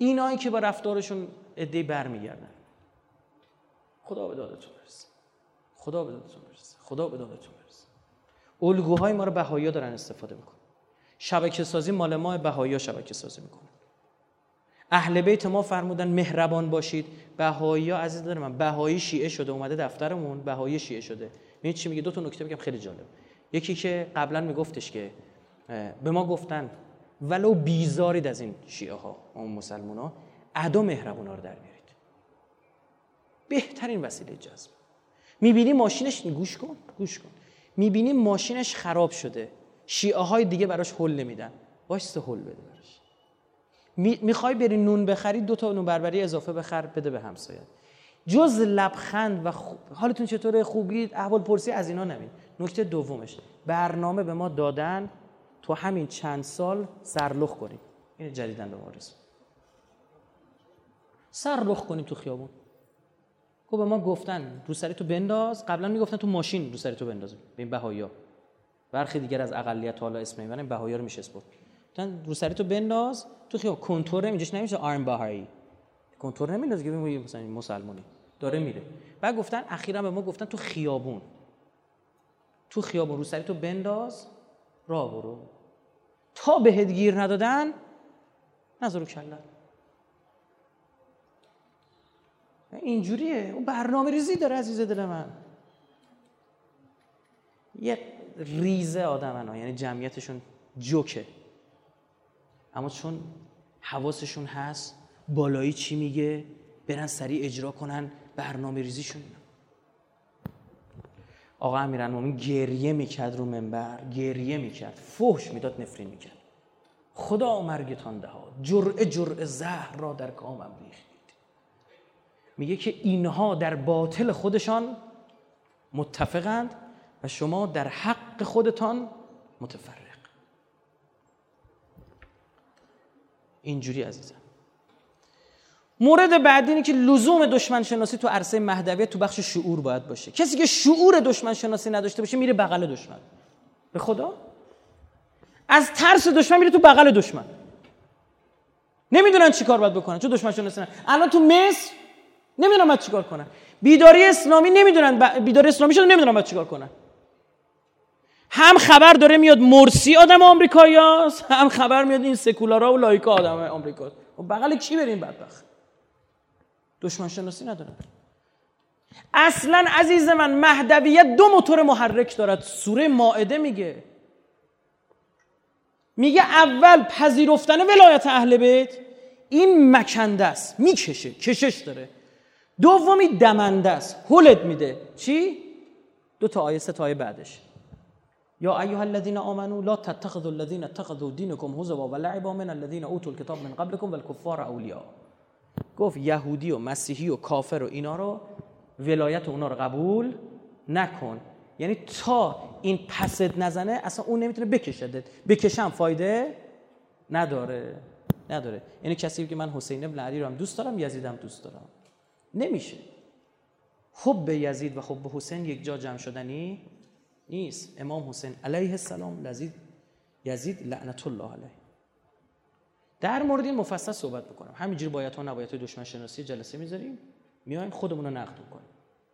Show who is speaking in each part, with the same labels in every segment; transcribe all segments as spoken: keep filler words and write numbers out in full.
Speaker 1: اینایی که با رفتارشون عده‌ای برمیگردن. خدا به دادتون برسه. خدا به دادتون برسه. خدا به دادتون برسه. الگوهای ما رو بهائی‌ها دارن استفاده میکنن. شبکه سازی مال ما، بهائی‌ها شبکه سازی میکنن. اهل بیت ما فرمودن مهربان باشید. بهائی‌ها عزیز دارم من، بهایی شیعه شده اومده دفترمون، بهایی شیعه شده. ببین چی میگه؟ دو تا نکته بگم خیلی جالب. یکی که قبلا میگفتش که به ما گفتن ولو بیزارید از این شیعه ها اون مسلمونا، ادا مهربونا رو در بیارید. بهترین وسیله جذب. میبینی ماشینش، گوش کن گوش کن میبینی ماشینش خراب شده، شیعه های دیگه براش حل نمیدن، وایسته حل بده براش. می، میخوای بری نون بخری، دو تا نون بربری اضافه بخر بده به همسایت. جز لبخند و خوب حالتون چطوره، خوبید، احوال پرسی از اینا نمید. نکته دومش، برنامه به ما دادن تو همین چند سال سرلخ کنیم. این جدیدن به ما رسید. سرلخ کنیم تو خیابون. خب به ما گفتن رو سری تو بنداز، قبلا میگفتن تو ماشین رو سری تو بنداز. ببین بهائی‌ها برخی دیگر از اقلیت حالا اسم میبرن، بهائی‌ها رو میشه اسپورت. گفتن رو سری تو بنداز تو خیابون. کنتور اینجاش نمیشه آرم بهایی. کنتور نمیندازه که ببین مثلا مسلمانی داره میره. بعد گفتن اخیراً به ما گفتن تو خیابون. تو خیابون رو سری تو بنداز، راه برو. تا بهت گیر ندادن نذار رو کلت. اینجوریه. اون برنامه ریزی داره عزیز دل من. یه ریزه آدمن ها، یعنی جمعیتشون جوکه، اما چون حواسشون هست بالایی چی میگه برن سریع اجرا کنن برنامه ریزیشون. آقا امیرالمومنین گریه میکرد رو منبر، گریه میکرد، فحش میداد، نفرین میکرد. خدا مرگتان دهاد، جرعه جرعه زهر را در کامم ریختید. میگه که اینها در باطل خودشان متفقند و شما در حق خودتان متفرق. اینجوری عزیزم. مورد بعدی اینه که لزوم دشمن شناسی تو عرصه مهدویت تو بخش شعور باید باشه. کسی که شعور دشمن شناسی نداشته باشه میره بغل دشمن. به خدا از ترس دشمن میره تو بغل دشمن. نمیدونن چی کار باید بکنن چون دشمن شناسی ندارن. الان تو مصر نمیدونن باید چیکار کنن. بیداری اسلامی نمیدونن ب... بیداری اسلامی شده نمیدونن باید چیکار کنن. هم خبر داره میاد مرسی آدم آمریکاییاست، هم خبر میاد این سکولارا و لایکا آدم آمریکاست. و بغل کی بریم بدبخت؟ دشمن شناسی ندارن. اصلا عزیز من مهدویت دو موتور محرک دارد. سوره مائده میگه میگه اول پذیرفتن ولایت اهل بیت، این مکنده است، میکشه، کشش داره. دومی دمنده است، هلت میده. چی؟ دو تا آیه سه تا آیه بعدش یا ایها الذین آمنوا لا تتخذوا الذین اتخذوا دینکم هزوا و لعبا من الذین اوتوا الکتاب من قبلکم والکفار اولیاء. گفت یهودی و مسیحی و کافر و اینا رو ولایت اونا رو قبول نکن. یعنی تا این پست نزنه اصلا اون نمیتونه بکشدت. بکشم فایده نداره نداره. یعنی کسی که من حسین ابن علی رو هم دوست دارم، یزید هم دوست دارم، نمیشه. حب یزید و حب حسین یک جا جمع شدنی نیست. امام حسین علیه السلام، لذید یزید لعنت الله علیه. در مورد این مفصل صحبت بکنم. همینجوری باید ها نباید های دشمن شناسی جلسه میذاریم، میایم خودمون رو نقد کنیم.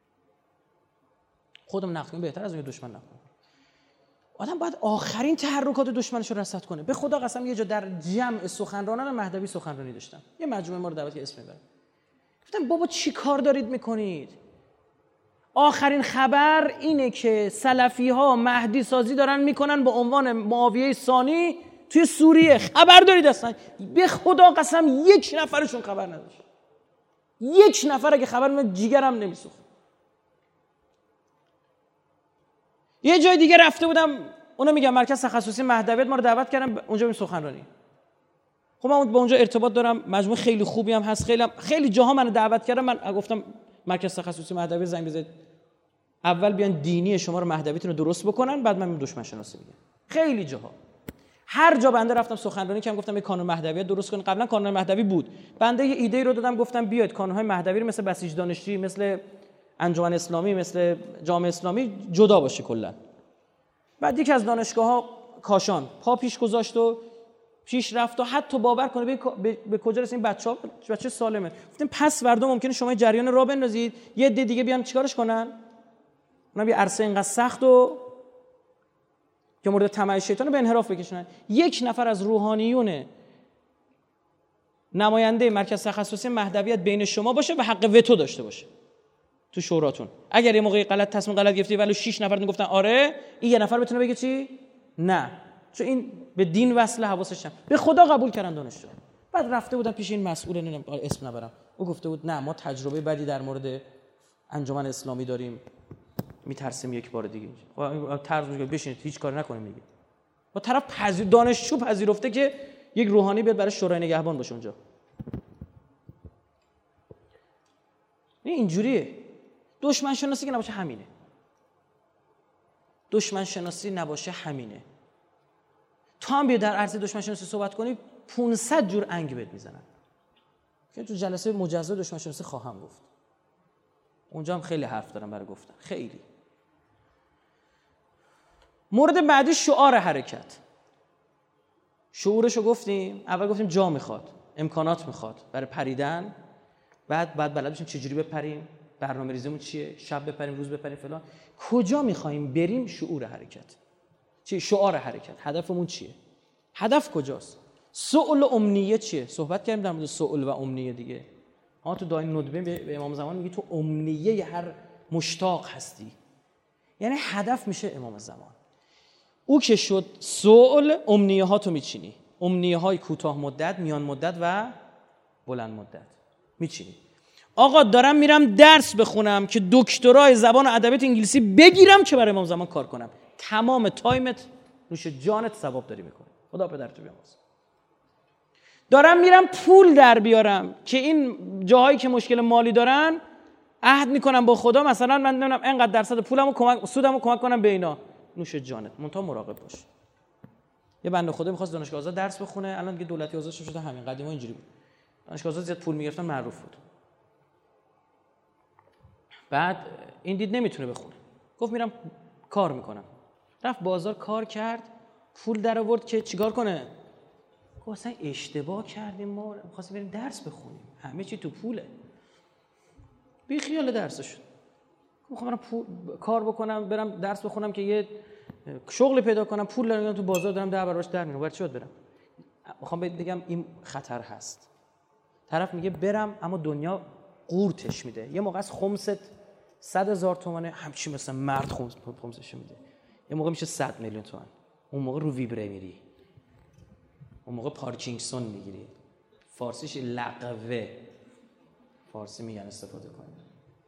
Speaker 1: خودمون نقد کنیم بهتر از اون دشمن نقد کنیم. آدم باید آخرین تحرکات دشمنش رو رصد کنه. به خدا قسم یه جا در جمع سخنرانان مهدوی سخنرانی داشتم. یه مجموعه ما رو دعوت که اسم میبرم. گفتم بابا چی کار دارید میکنید؟ آخرین خبر اینه که سلفی ها مهدی سازی دارن میکنن با عنوان معاویه ثانی توی سوریه. خبر دارید اصلا؟ به خدا قسم یک نفرشون خبر نداشت. یک نفر اگه خبر من جیگرم نمیسوخت. یه جای دیگه رفته بودم، اونا میگم مرکز تخصصی مهدویت، ما رو دعوت کردن اونجا بریم سخنرانی. خب من با اونجا ارتباط دارم، مجموعه خیلی خوبی هم هست، خیلی هم خیلی جاها منو دعوت کردن. من گفتم مرکز تخصصی مهدویت زنگ بزنید، اول بیان دینی شما رو مهدویتون رو درست بکنن، بعد من دشمن شناسی میگم. خیلی جاها هر جا بنده رفتم سخنرانی کردم، گفتم یه کانون مهدویت درست کنید. قبلا کانون مهدوی بود، بنده یه ایده رو دادم، گفتم بیاید کانون‌های مهدوی رو مثل بسیج دانشجویی، مثل انجمن اسلامی، مثل جامعه اسلامی جدا باشه کلا. بعد یکی از دانشگاه‌ها کاشان پا پیش گذاشت و پیشرفت و حتی باور کنه به, به،, به کجا رسید. بچه‌ها بچه سالمه. گفتیم پس فردا ممکنه شما جریان راه بندازید، یه عده دیگه بیان چیکارش کنن؟ اونم یه عرصه اینقدر سخت و که مورد طمع شیطان به انحراف بکشونن. یک نفر از روحانیون نماینده مرکز تخصصی مهدویت بین شما باشه و حق وتو داشته باشه تو شوراتون. اگر یه موقعی غلط تصمیم غلط گرفتی ولی شش نفر گفتن آره، این یه نفر بتونه بگه چی؟ نه. چون این به دین وصله، حواسش هم به خدا قبول کردن دانشجو. بعد رفته بودن پیش این مسئول، نمیدونم اسم نبرم، او گفته بود نه ما تجربه بدی در مورد انجمن اسلامی داریم، میترسیم یک بار دیگه. خب طرز میگه بشینید هیچ کاری نکنیم دیگه. با طرف پذیر دانشجو پذیرفته که یک روحانی بیاد برای شورای نگهبان باشه اونجا. این اینجوریه. دشمن شناسی که نباشه همینه. دشمن شناسی نباشه همینه. تو هم بیا در عرصه دشمن شناسی صحبت کنی پانصد جور انگ بهت میزنن. که تو جلسه مجزا دشمن شناسی خواهم گفت. اونجا هم خیلی حرف دارم برای گفتن. خیلی. مورد بعدی شعار حرکت. شعورشو گفتیم. اول گفتیم جا میخواد، امکانات میخواد برای پریدن. بعد بعد بلد بشیم چجوری بپریم، برنامه ریزیمون چیه، شب بپریم روز بپریم فلان. کجا میخوایم بریم؟ شعور حرکت. چی؟ شعار حرکت. هدفمون چیه؟ هدف کجاست؟ سؤال و امنیه چیه؟ صحبت کردیم در مورد سؤال و امنیه دیگه. ها تو داین ندبه به امام زمان میگه تو امنیه هر مشتاق هستی. یعنی هدف میشه امام زمان. او که شد سؤال، امنیه ها تو میچینی. امنیه های کوتاه مدت، میان مدت و بلند مدت میچینی. آقا دارم میرم درس بخونم که دکترای زبان و ادبیات انگلیسی بگیرم که برای امام زمان کار کنم. تمام تایمت نوش جانت ثواب داری میکنی. خدا پدرتو بیامرزه. دارم میرم پول در بیارم که این جاهایی که مشکل مالی دارن عهد میکنم با خدا مثلا من نمیدونم اینقدر درصد پولمو کمک سودمو کمک کنم به اینا. نوش جانت. منتها مراقب باش. یه بنده خدا می‌خواست دانشگاه آزاد درس بخونه، الان دیگه دولتی آزاد شده. همین قدیما اینجوری بود. دانشگاه آزاد زیاد پول میگرفتن، معروف بود. بعد این دید نمیتونه بخونه، گفت میرم کار میکنم. رفت بازار کار کرد، پول در آورد که چیکار کنه. گفت اصلا اشتباه کردیم، ما می‌خواستیم بریم درس بخونیم، همه چی تو پوله. بی خیال درسش. میخوام برم پول کار بکنم، برم درس بخونم که یه شغل پیدا کنم، پول دارم تو بازار دارم ده برابرش در میارم. برای چی باید برم؟ میخوام بگم این خطر هست. طرف میگه برم اما دنیا قورتش میده. یه موقع از خمست صد هزار تومانه همچین مثلا مرد خمس خمسش میده. یه موقع میشه صد میلیون تومان. اون موقع رو ویبره میری. اون موقع پارکینگسون میگیری. فارسیش لقوه. فارسی میگن استفاده کنید.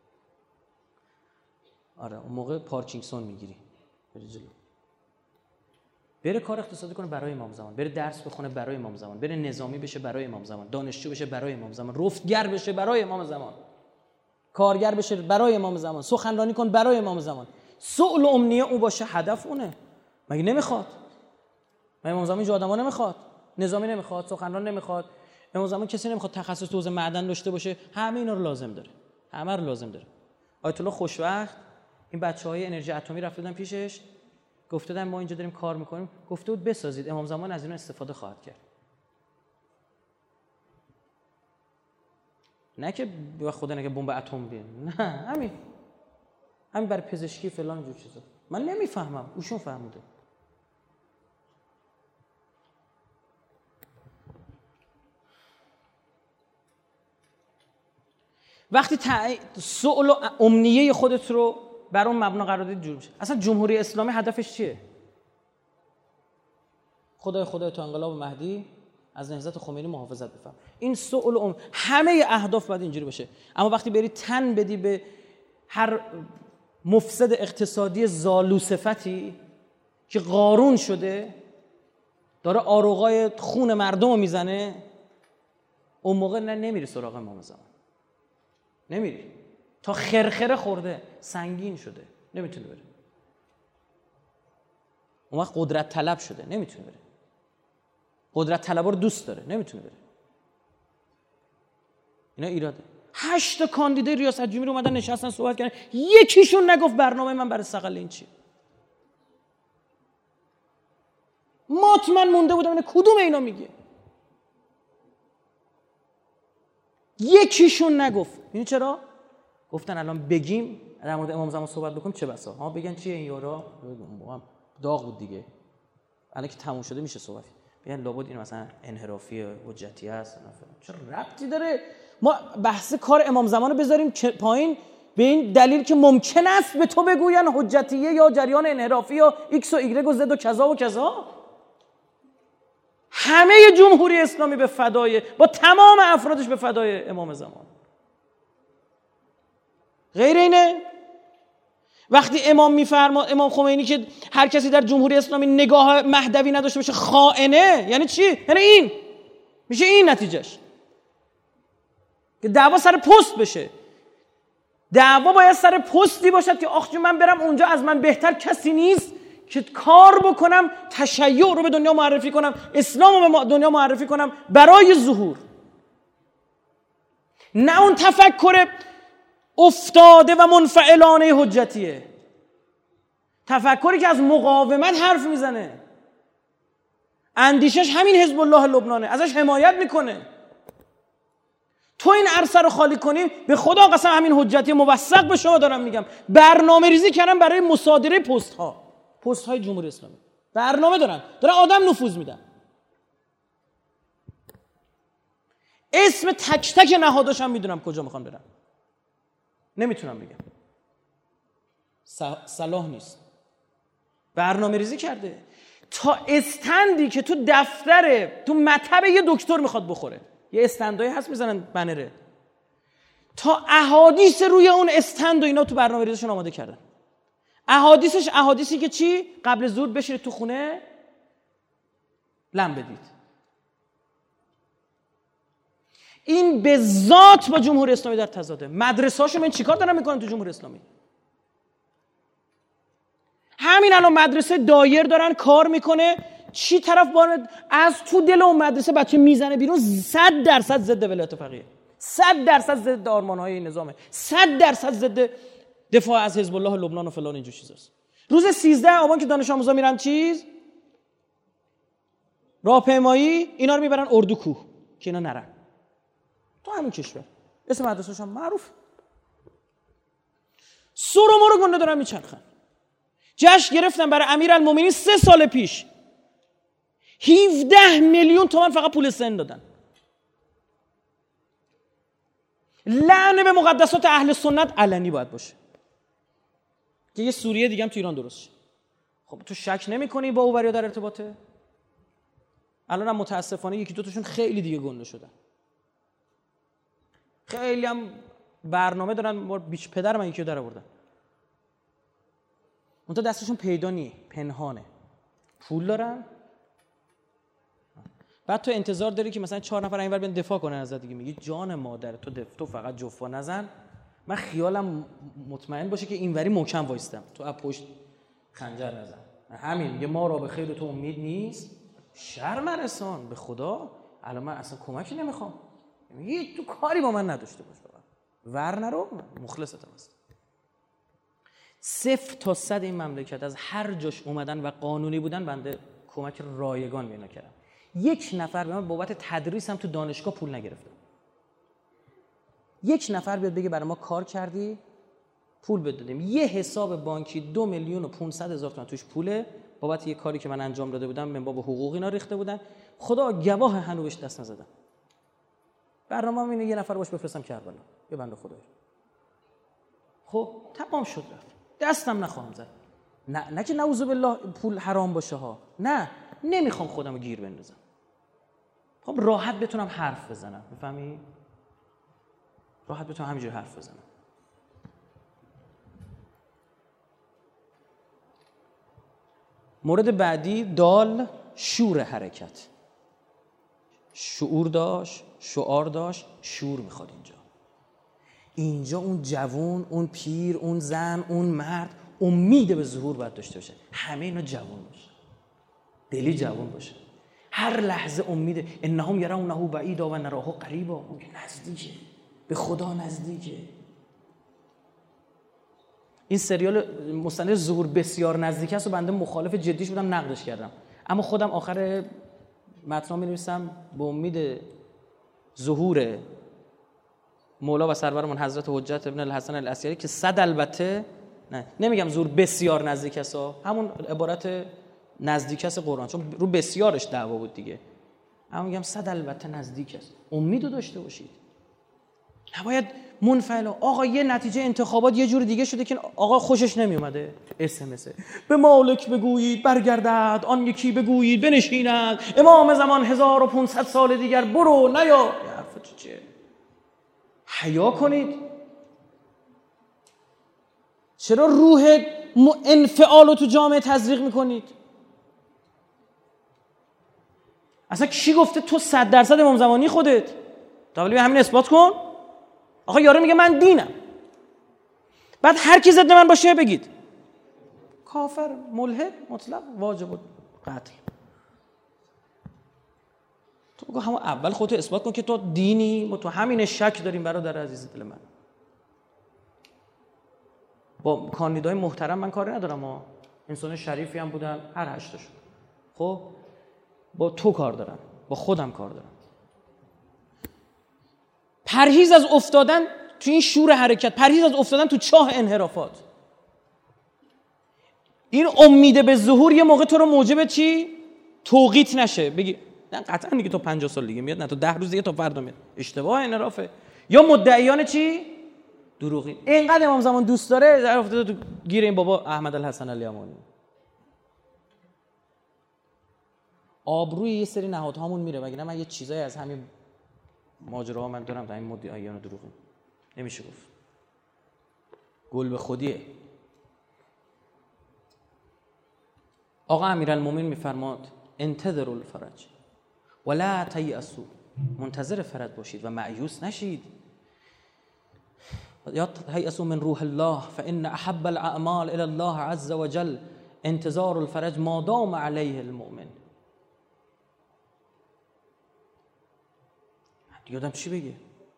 Speaker 1: آره اون موقع پارکینگسون میگیری. بری جلو. بره کار اقتصادی کنه برای امام زمان، بره درس بخونه برای امام زمان، بره نظامی بشه برای امام زمان، دانشجو بشه برای امام زمان، رفتگر بشه برای امام زمان، کارگر بشه برای امام زمان، سخنرانی کن برای امام زمان. سؤال و امنیه او باشه، هدف اونه. مگه نمیخواد؟ مگه امام زمان جو آدما نمیخواد؟ نظامی نمیخواد، سخنران نمیخواد، امام زمان کسی نمیخواد تخصص تو حوزه معدن داشته باشه. همه اینا رو لازم داره. همه رو لازم داره. آیت الله خوشوقت این بچهای انرژی اتمی رفتن پیشش، گفته بودن ما اینجا داریم کار میکنیم، گفته بود بسازید، امام زمان از اینا استفاده خواهد کرد. نه که به خدا نگه بمب اتم بیاد، نه همین همین برای پزشکی فلان اینجور چیزا. من نمیفهمم، اوشون فهمیده. وقتی تع... سؤال و امنیه خودت رو بر اون مبنا قرار دادی جور میشه. اصلا جمهوری اسلامی هدفش چیه؟ خدای خدای تا انقلاب مهدی از نهضت خمینی محافظت بفهم. این سؤال و ام... همه اهداف باید اینجوری باشه. اما وقتی بری تن بدی به هر مفسد اقتصادی زالوصفتی که قارون شده داره آروغای خون مردم رو میزنه، اون موقع نه نمیری سراغ امام زمان، نمیری. تا خرخره خورده، سنگین شده، نمیتونه بره. اون وقت قدرت طلب شده، نمیتونه بره. قدرت طلبا رو دوست داره، نمیتونه بره. اینا ایراده. هشت کاندیدای ریاست جمهوری اومدن نشستن صحبت کردن، یکیشون نگفت برنامه من برای صقل این چیه. مطمئن مونده بودم اینه کدوم اینا میگه. یکیشون نگفت. این چرا؟ گفتن الان بگیم در مورد امام زمان صحبت بکنیم چه بسا ها بگن چیه این یارا داغ بود دیگه، الان که تموم شده میشه صحبت بگن لابد این مثلا انحرافی حجتی است. چه ربطی داره؟ ما بحث کار امام زمان رو بذاریم پایین به این دلیل که ممکن است به تو بگوین حجتیه یا جریان انحرافی یا ایکس و ایگرگ و زد و کذا و کذا. همه جمهوری اسلامی به فدای، با تمام افرادش به فدای امام زمان. غیر اینه؟ وقتی امام میفرما، امام خمینی که هر کسی در جمهوری اسلامی نگاه مهدوی نداشته باشه خائنه، یعنی چی؟ یعنی این میشه این نتیجهش که دعوا سر پست بشه. دعوا باید سر پستی باشد که آخ من برم اونجا از من بهتر کسی نیست که کار بکنم، تشیع رو به دنیا معرفی کنم، اسلام رو به دنیا معرفی کنم برای ظهور. نه اون تفکر افتاده و منفعلانه حجتیه، تفکری که از مقاومت حرف میزنه، اندیشش همین حزب الله لبنانه، ازش حمایت میکنه. تو این عرصه رو خالی کنی، به خدا قسم همین حجتی موثق به شما دارم میگم، برنامه ریزی کردن برای مصادره پست ها، پست های جمهوری اسلامی، برنامه دارن، دارن آدم نفوذ میدن. اسم تک تک نهاداش هم میدونم کجا میخوان برن، نمیتونم بگم، صلاح نیست. برنامه ریزی کرده تا استندی که تو دفتر تو مطب یه دکتر میخواد بخوره، یه استندایی هست میزنن بنره، تا احادیث روی اون استند و اینا تو برنامه ریزیشون آماده کردن. احادیثش احادیثی که چی؟ قبل ظهر بشینید تو خونه لم بدید. این به ذات با جمهوری اسلامی در تضاده. مدرسه هاشون این چیکار دارن میکنن تو جمهوری اسلامی؟ همین الان مدرسه دایر دارن کار میکنه، چی طرف بار از تو دل اون مدرسه بچه میزنه بیرون، صد درصد ضد ولایت فقیه، صد درصد ضد آرمانهای این نظامه، صد درصد ضد دفاع از حزب الله لبنان و فلان اینجور چیزاست. روز سیزده آبان که دانش آموزا میرن چیز راهپیمایی، اینا رو میبرن اردوکوه که اینا نرن تو همین کشور. اسم مدرسه‌شون معروف. سر و مرو گنده دارن میچرخن. جشن گرفتن برای امیرالمومنین سه سال پیش هفده میلیون تومان فقط پول سن دادن. لعنه به مقدسات اهل سنت علنی باید باشه که یه سوریه دیگه هم تو ایران درست شه. خب تو شک نمی‌کنی با اووریا در ارتباطه؟ الان هم متاسفانه یکی دو تاشون خیلی دیگه گنده شدن، خیلی هم برنامه دارن، بیچ پدر من یکی رو در آوردن. اون تا دستشون پیدا نیه، پنهانه، پول دارن. بعد تو انتظار داری که مثلا چهار نفر اینور بیان دفاع کنن ازت دیگه، میگی جان مادر تو دف... تو فقط جفا نزن، من خیالم مطمئن باشه که اینوری محکم وایستم، تو از پشت خنجر نزن. همین میگه ما را به خیر تو امید نیست، شرم رسان به خدا، الان من اصلا کمکی نمیخوام، میگی تو کاری با من نداشته باش، ور نرو، مخلصتم هست. صفر تا صد این مملکت از هر جاش اومدن و قانونی بودن، بنده کمک رایگان به اینا کردم. یک نفر به من بابت تدریس هم تو دانشگاه پول نگرفته. یک نفر بیاد بگه برای ما کار کردی پول بدادیم. یه حساب بانکی دو میلیون و پونصد هزار تومان توش پوله، بابت یه کاری که من انجام داده بودم، من باب حقوق اینا ریخته بودن، خدا گواه هنوز بهش دست نزدم. برنامه‌ام اینه یه نفر باش بفرستم کربلا، یه بنده خدایی. خب تمام شد رفت، دستم نخواهم زد. نه نه که نعوذ بالله پول حرام باشه ها، نه، نمیخوام خودم رو گیر بندازم. خب راحت بتونم حرف بزنم، میفهمی؟ راحت بتونم همینجوری حرف بزنم. مورد بعدی دال، شور حرکت. شعور داشت، شعار داشت، شور میخواد اینجا. اینجا اون جوون، اون پیر، اون زن، اون مرد امید به ظهور باید داشته باشه. همه اینا جوون باشه، دلی جوون باشه، هر لحظه امید. انهم یرونه بعیدا و نراه قریبا، اون نزدیکه، به خدا نزدیکه. این سریال مستند ظهور بسیار نزدیک است و بنده مخالف جدیش بودم، نقدش کردم. اما خودم آخر متن می نویسم به امید ظهور مولا و سرورمون حضرت حجت ابن الحسن العسکری که صد البته نه نمیگم زور بسیار نزدیک است، همون عبارت نزدیک است قرآن، چون رو بسیارش دعوا بود دیگه، اما میگم صد البته نزدیک است. امیدو داشته باشید، نباید منفعل. آقا یه نتیجه انتخابات یه جور دیگه شده که آقا خوشش نمیومده، اس ام اس به مالک بگویید برگردد، آن یکی بگویید بنشیند، امام زمان هزار و پانصد سال دیگر برو نیا. حرف چیه؟ حیا کنید. چرا روح انفعال رو تو جامعه تزریق میکنید؟ اصلا کی گفته تو صد درصد امام زمانی خودت؟ تا ولی همین اثبات کن. آخه یارو میگه من دینم، بعد هر کی ضد من باشه بگید کافر، ملحد مطلق، واجب قتل. تو بگو همون اول خودتو اثبات کن که تو دینی. ما تو همین شک داریم برادر عزیز دل من. با کاندیدای محترم من کاری ندارم، ها انسان شریفی هم بودن هر هشتاشون، خب با تو کار دارم، با خودم کار دارم. پرهیز از افتادن تو این شور حرکت، پرهیز از افتادن تو چاه انحرافات. این امید به ظهور یه موقع تو رو موجب چی؟ توقیت نشه، بگی نه قطعا دیگه تو پنجاه سال دیگه میاد، نه تو ده روز دیگه، تا فردا میاد. اشتباه انحرافه. یا مدعیان چی؟ دروغین. اینقدر امام زمان دوست داره در افتاده تو گیر این بابا احمد الحسن الیمانی. آبروی یه سری نهادهامون میره، مگه نه من یه چیزایی از همین ماجراها من دارم در این مدعیان دروغین. نمیشه گفت. گل به خودیه. آقا امیرالمومنین میفرماد انتظروا الفرج ولا تیأسوا، منتظر فرج باشید و مایوس نشید. یا تیأسوا من روح الله فان احب الاعمال الى الله عز وجل انتظار الفرج ما دام علیه المؤمن. یادم چی بگه؟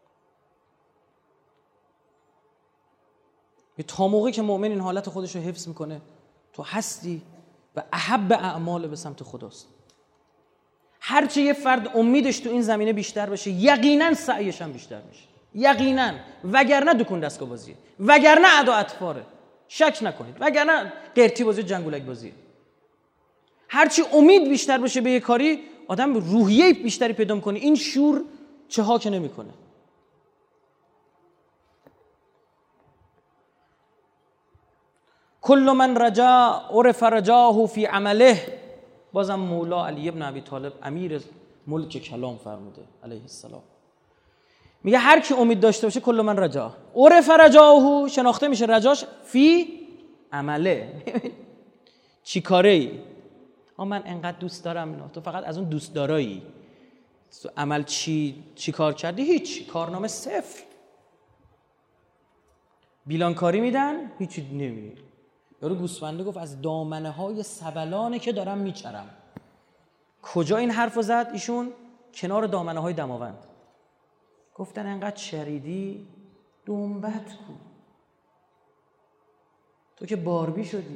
Speaker 1: یه تا موقعی که مؤمن این حالت خودش رو حفظ میکنه تو هستی و احب اعمال به سمت خداست. هرچه یه فرد امیدش تو این زمینه بیشتر بشه یقینا سعیش هم بیشتر میشه، یقینا، وگرنه دکون دستگاه بازیه، وگرنه ادا اطفاره، شک نکنید، وگرنه قرتی بازی، جنگولک بازیه. هرچی امید بیشتر بشه به یه کاری آدم روحیه بیشتری پیدا میکنه، این شور چه ها که نمیکنه. کل من رجا عرف رجاه فی عمله. بازم مولا علی ابن ابی طالب امیر ملک کلام فرموده علیه السلام، میگه هر کی امید داشته باشه کل من رجا عرف رجاه، شناخته میشه رجاش فی عمله. چی کاره ای؟ من انقدر دوست دارم اینو، تو فقط از اون دوست دارایی. عمل چی چی کار کردی؟ هیچ، کارنامه صفر. بیلانکاری میدن هیچی نمیری. یارو گوسفنده گفت از دامنه های سبلانه که دارم میچرم. کجا این حرفو زد ایشون؟ کنار دامنه های دماوند. گفتن انقدر چریدی دنبت کو، تو که باربی شدی.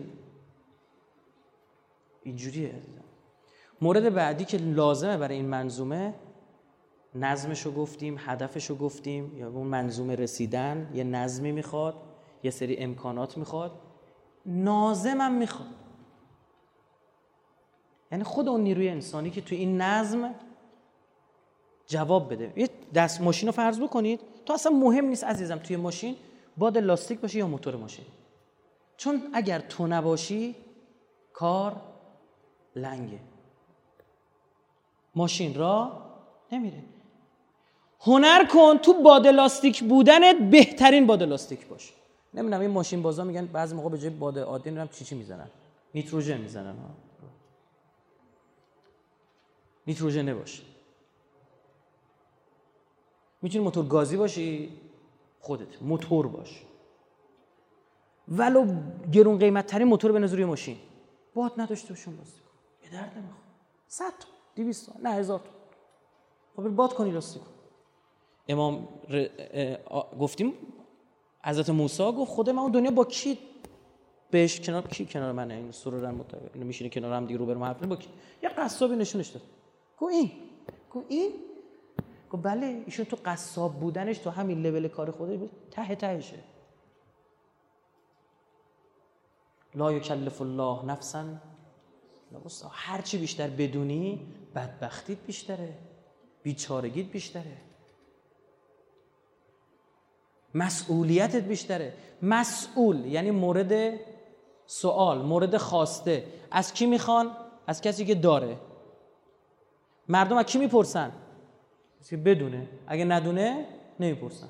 Speaker 1: اینجوریه. مورد بعدی که لازمه برای این منظومه، نظمشو گفتیم، هدفشو گفتیم، یا اون منظومه رسیدن یه نظمی میخواد، یه سری امکانات میخواد، ناظمم میخواد. یعنی خود اون نیروی انسانی که تو این نظم جواب بده. یه دست ماشین رو فرض بکنید، تو اصلا مهم نیست عزیزم توی ماشین باد لاستیک باشه یا موتور ماشین، چون اگر تو نباشی کار لنگه، ماشین را نمیره. هنر کن تو باد لاستیک بودنت بهترین باد لاستیک باشه. نمیدونم این ماشین بازا میگن بعضی موقع به جای باد عادی نمیدونم چی چی میزنن، نیتروژن میزنن ها. نیتروژن باشه. میتونی موتور گازی باشی، خودت موتور باش، ولو گرون قیمت ترین موتور بنز روی ماشین، باد نداشته باشون لاستیک به درد نمیخوره. صد تا دویست تا نه هزار تا خب باد کنی لاستیک. امام ر... گفتیم حضرت موسی گفت خدا من اون دنیا با کی بهش کنار کی کنار منه این سرورن متقابل اینو میشینه کنار هم دیگه رو برم حرف با کی یه قصابی نشونش داد گو این گو این گو بله ایشون تو قصاب بودنش تو همین لول کار خودش ته تهشه. لا یکلف الله نفسا الا وسعها. هر چی بیشتر بدونی بدبختیت بیشتره، بیچارگیت بیشتره، مسئولیتت بیشتره. مسئول یعنی مورد سوال، مورد خواسته. از کی میخوان؟ از کسی که داره. مردم از کی میپرسن؟ کسی که بدونه. اگه ندونه نمیپرسن.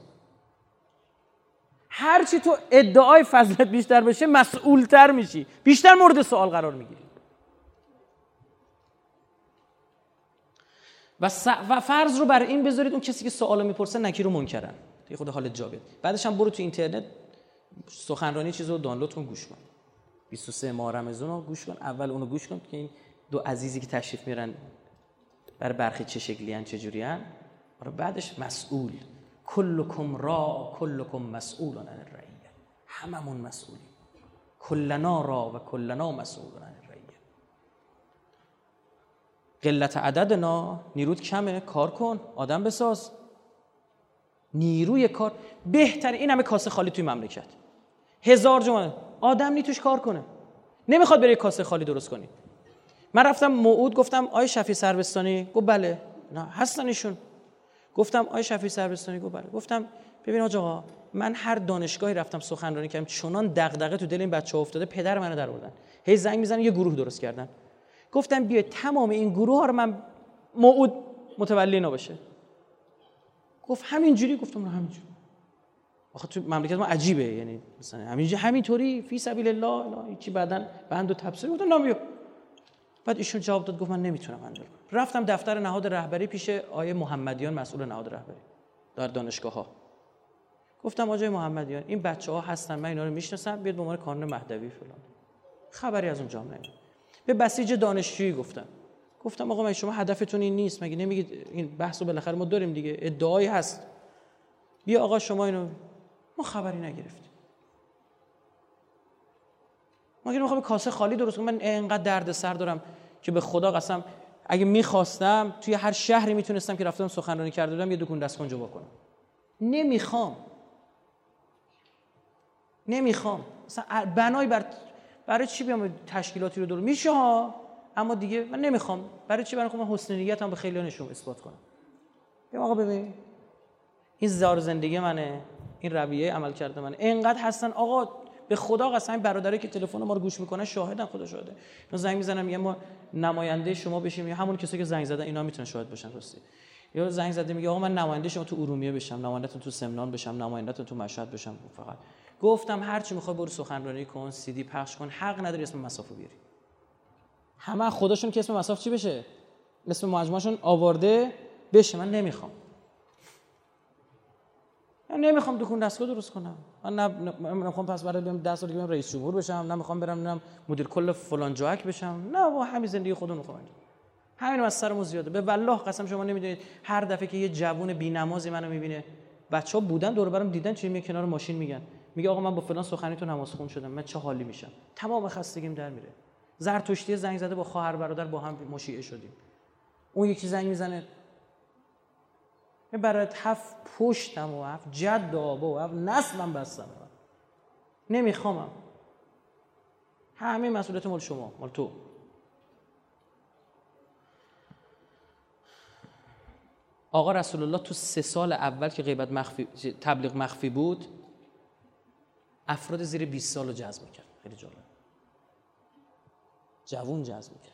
Speaker 1: هرچی تو ادعای فضلت بیشتر بشه مسئولتر میشی، بیشتر مورد سوال قرار میگیری. و, س... و فرض رو بر این بذارید اون کسی که سوالو میپرسه نکیر و منکرن، دیگه خود حالت جا بیاد. بعدش هم برو تو اینترنت سخنرانی چیزو دانلود کن گوش کن. بیست و سه ماه رمضان رو گوش کن. اول اونو گوش کن که این دو عزیزی که تشریف میرن برای برخی چه شکلی ان چه جوری ان. بعدش مسئول. کلکم را کلکم مسئول عن الرعیه. هممون مسئولیم. کلنا را و کلنا مسئول عن الرعیه. قلت عددنا، نیروت کمه، کار کن، آدم بساز. نیروی کار بهتر. این همه کاسه خالی توی مملکت، هزار جمعه آدم نی توش کار کنه، نمیخواد بره کاسه خالی درست کنی. من رفتم موعود گفتم آی شفیع سربستانی؟ گفت بله. نه هستن ایشون. گفتم آی شفیع سربستانی؟ گفت بله. گفتم ببین آقا من هر دانشگاهی رفتم سخنرانی کردم، چنان دغدغه تو دل این بچه‌ها افتاده پدر منو درآوردن، هی زنگ میزنن یه گروه درست کردن. گفتم بیا تمام این گروه ها رو من موعود متولی اینا بشه. گفت همینجوری؟ گفتم نه همینجوری. آخه تو مملکت ما عجیبه، یعنی مثلا همینجوری همینطوری فی سبیل الله نه چی بعدن بند و تفسیر. گفتم نمیو. بعد ایشون جواب داد گفت من نمیتونم انجام کنم. رفتم دفتر نهاد رهبری پیش آیه محمدیان مسئول نهاد رهبری در دانشگاه ها. گفتم آقای محمدیان این بچه‌ها هستن، من اینا رو میشناسم، بیاد به عنوان کانون مهدوی فلان. خبری از اونجا نمیاد. به بسیج دانشجویی گفتم گفتم آقا من شما هدفتون این نیست؟ مگه نمیگید این بحثو بالاخره ما داریم دیگه، ادعایی هست، بیا آقا شما اینو. ما خبری نگرفتیم. ما که میخوام کاسه خالی درست کنم. من اینقدر دردسر دارم که به خدا قسم اگه میخواستم توی هر شهری میتونستم که رفتم سخنرانی کرده بودم یه دکون دستگاه جا کنم. نمیخوام. نمیخوام. مثلا بنای بر برای چی بیام تشکیلاتی رو درست میشه ها، اما دیگه من نمیخوام. برای چی؟ برای خودم حسن نیتم به خیلی‌ها نشون اثبات کنم. ببین آقا ببین این زار زندگی منه، این رویه عمل کرده منه. اینقدر هستن آقا به خدا قسم این برادرایی که تلفن ما رو گوش میکنن شاهدن، خدا شاهده. اینا زنگ میزنن میگن ما نماینده شما بشیم، یا همون کسی که زنگ زدن اینا میتونن شاهد باشن راستی. یا زنگ زده میگه آقا من نماینده شما تو ارومیه بشم، نمایندهتون تو سمنان بشم، نمایندهتون تو مشهد بشم. فقط گفتم هر چی میخوای برو سخنرانی کن، سی دی پخش کن، حق نداری اسم مصافو بیاری. همه خودشون که اسم مصاف چی بشه؟ اسم مجموعهشون آورده بشه. من نمیخوام. من نمیخوام دکون دستگاه درست کنم. من نمیخوام پس برای بیام ده سال دیگه رئیس جمهور بشم، نمیخوام برم نم مدیر کل فلان جاک بشم. نه با همین زندگی خودم میخوام. همین از سرمون زیاده. به والله قسم شما نمیدونید هر دفعه که یه جوون بی‌نمازی منو میبینه، بچه‌ها بودن دور برم دیدن چی میگه کنار ماشین میگن، میگه آقا من با فلان سخنی تو نماز خون شدم، من چه حالی میشم. تمام خستگیم در میره. زرتشتی زنگ زده با خواهر برادر با هم مشیعه شدیم. اون یکی زنگ میزنه برات هفت پشتم و هفت جد و آبا و هفت نسلم بستم. من نمیخوامم. همه مسئولیت مال شما، مال تو. آقا رسول الله تو سه سال اول که غیبت مخفی تبلیغ مخفی بود افراد زیر بیست سال رو جذب میکرد. خیلی جالب. جوون جذب میکرد.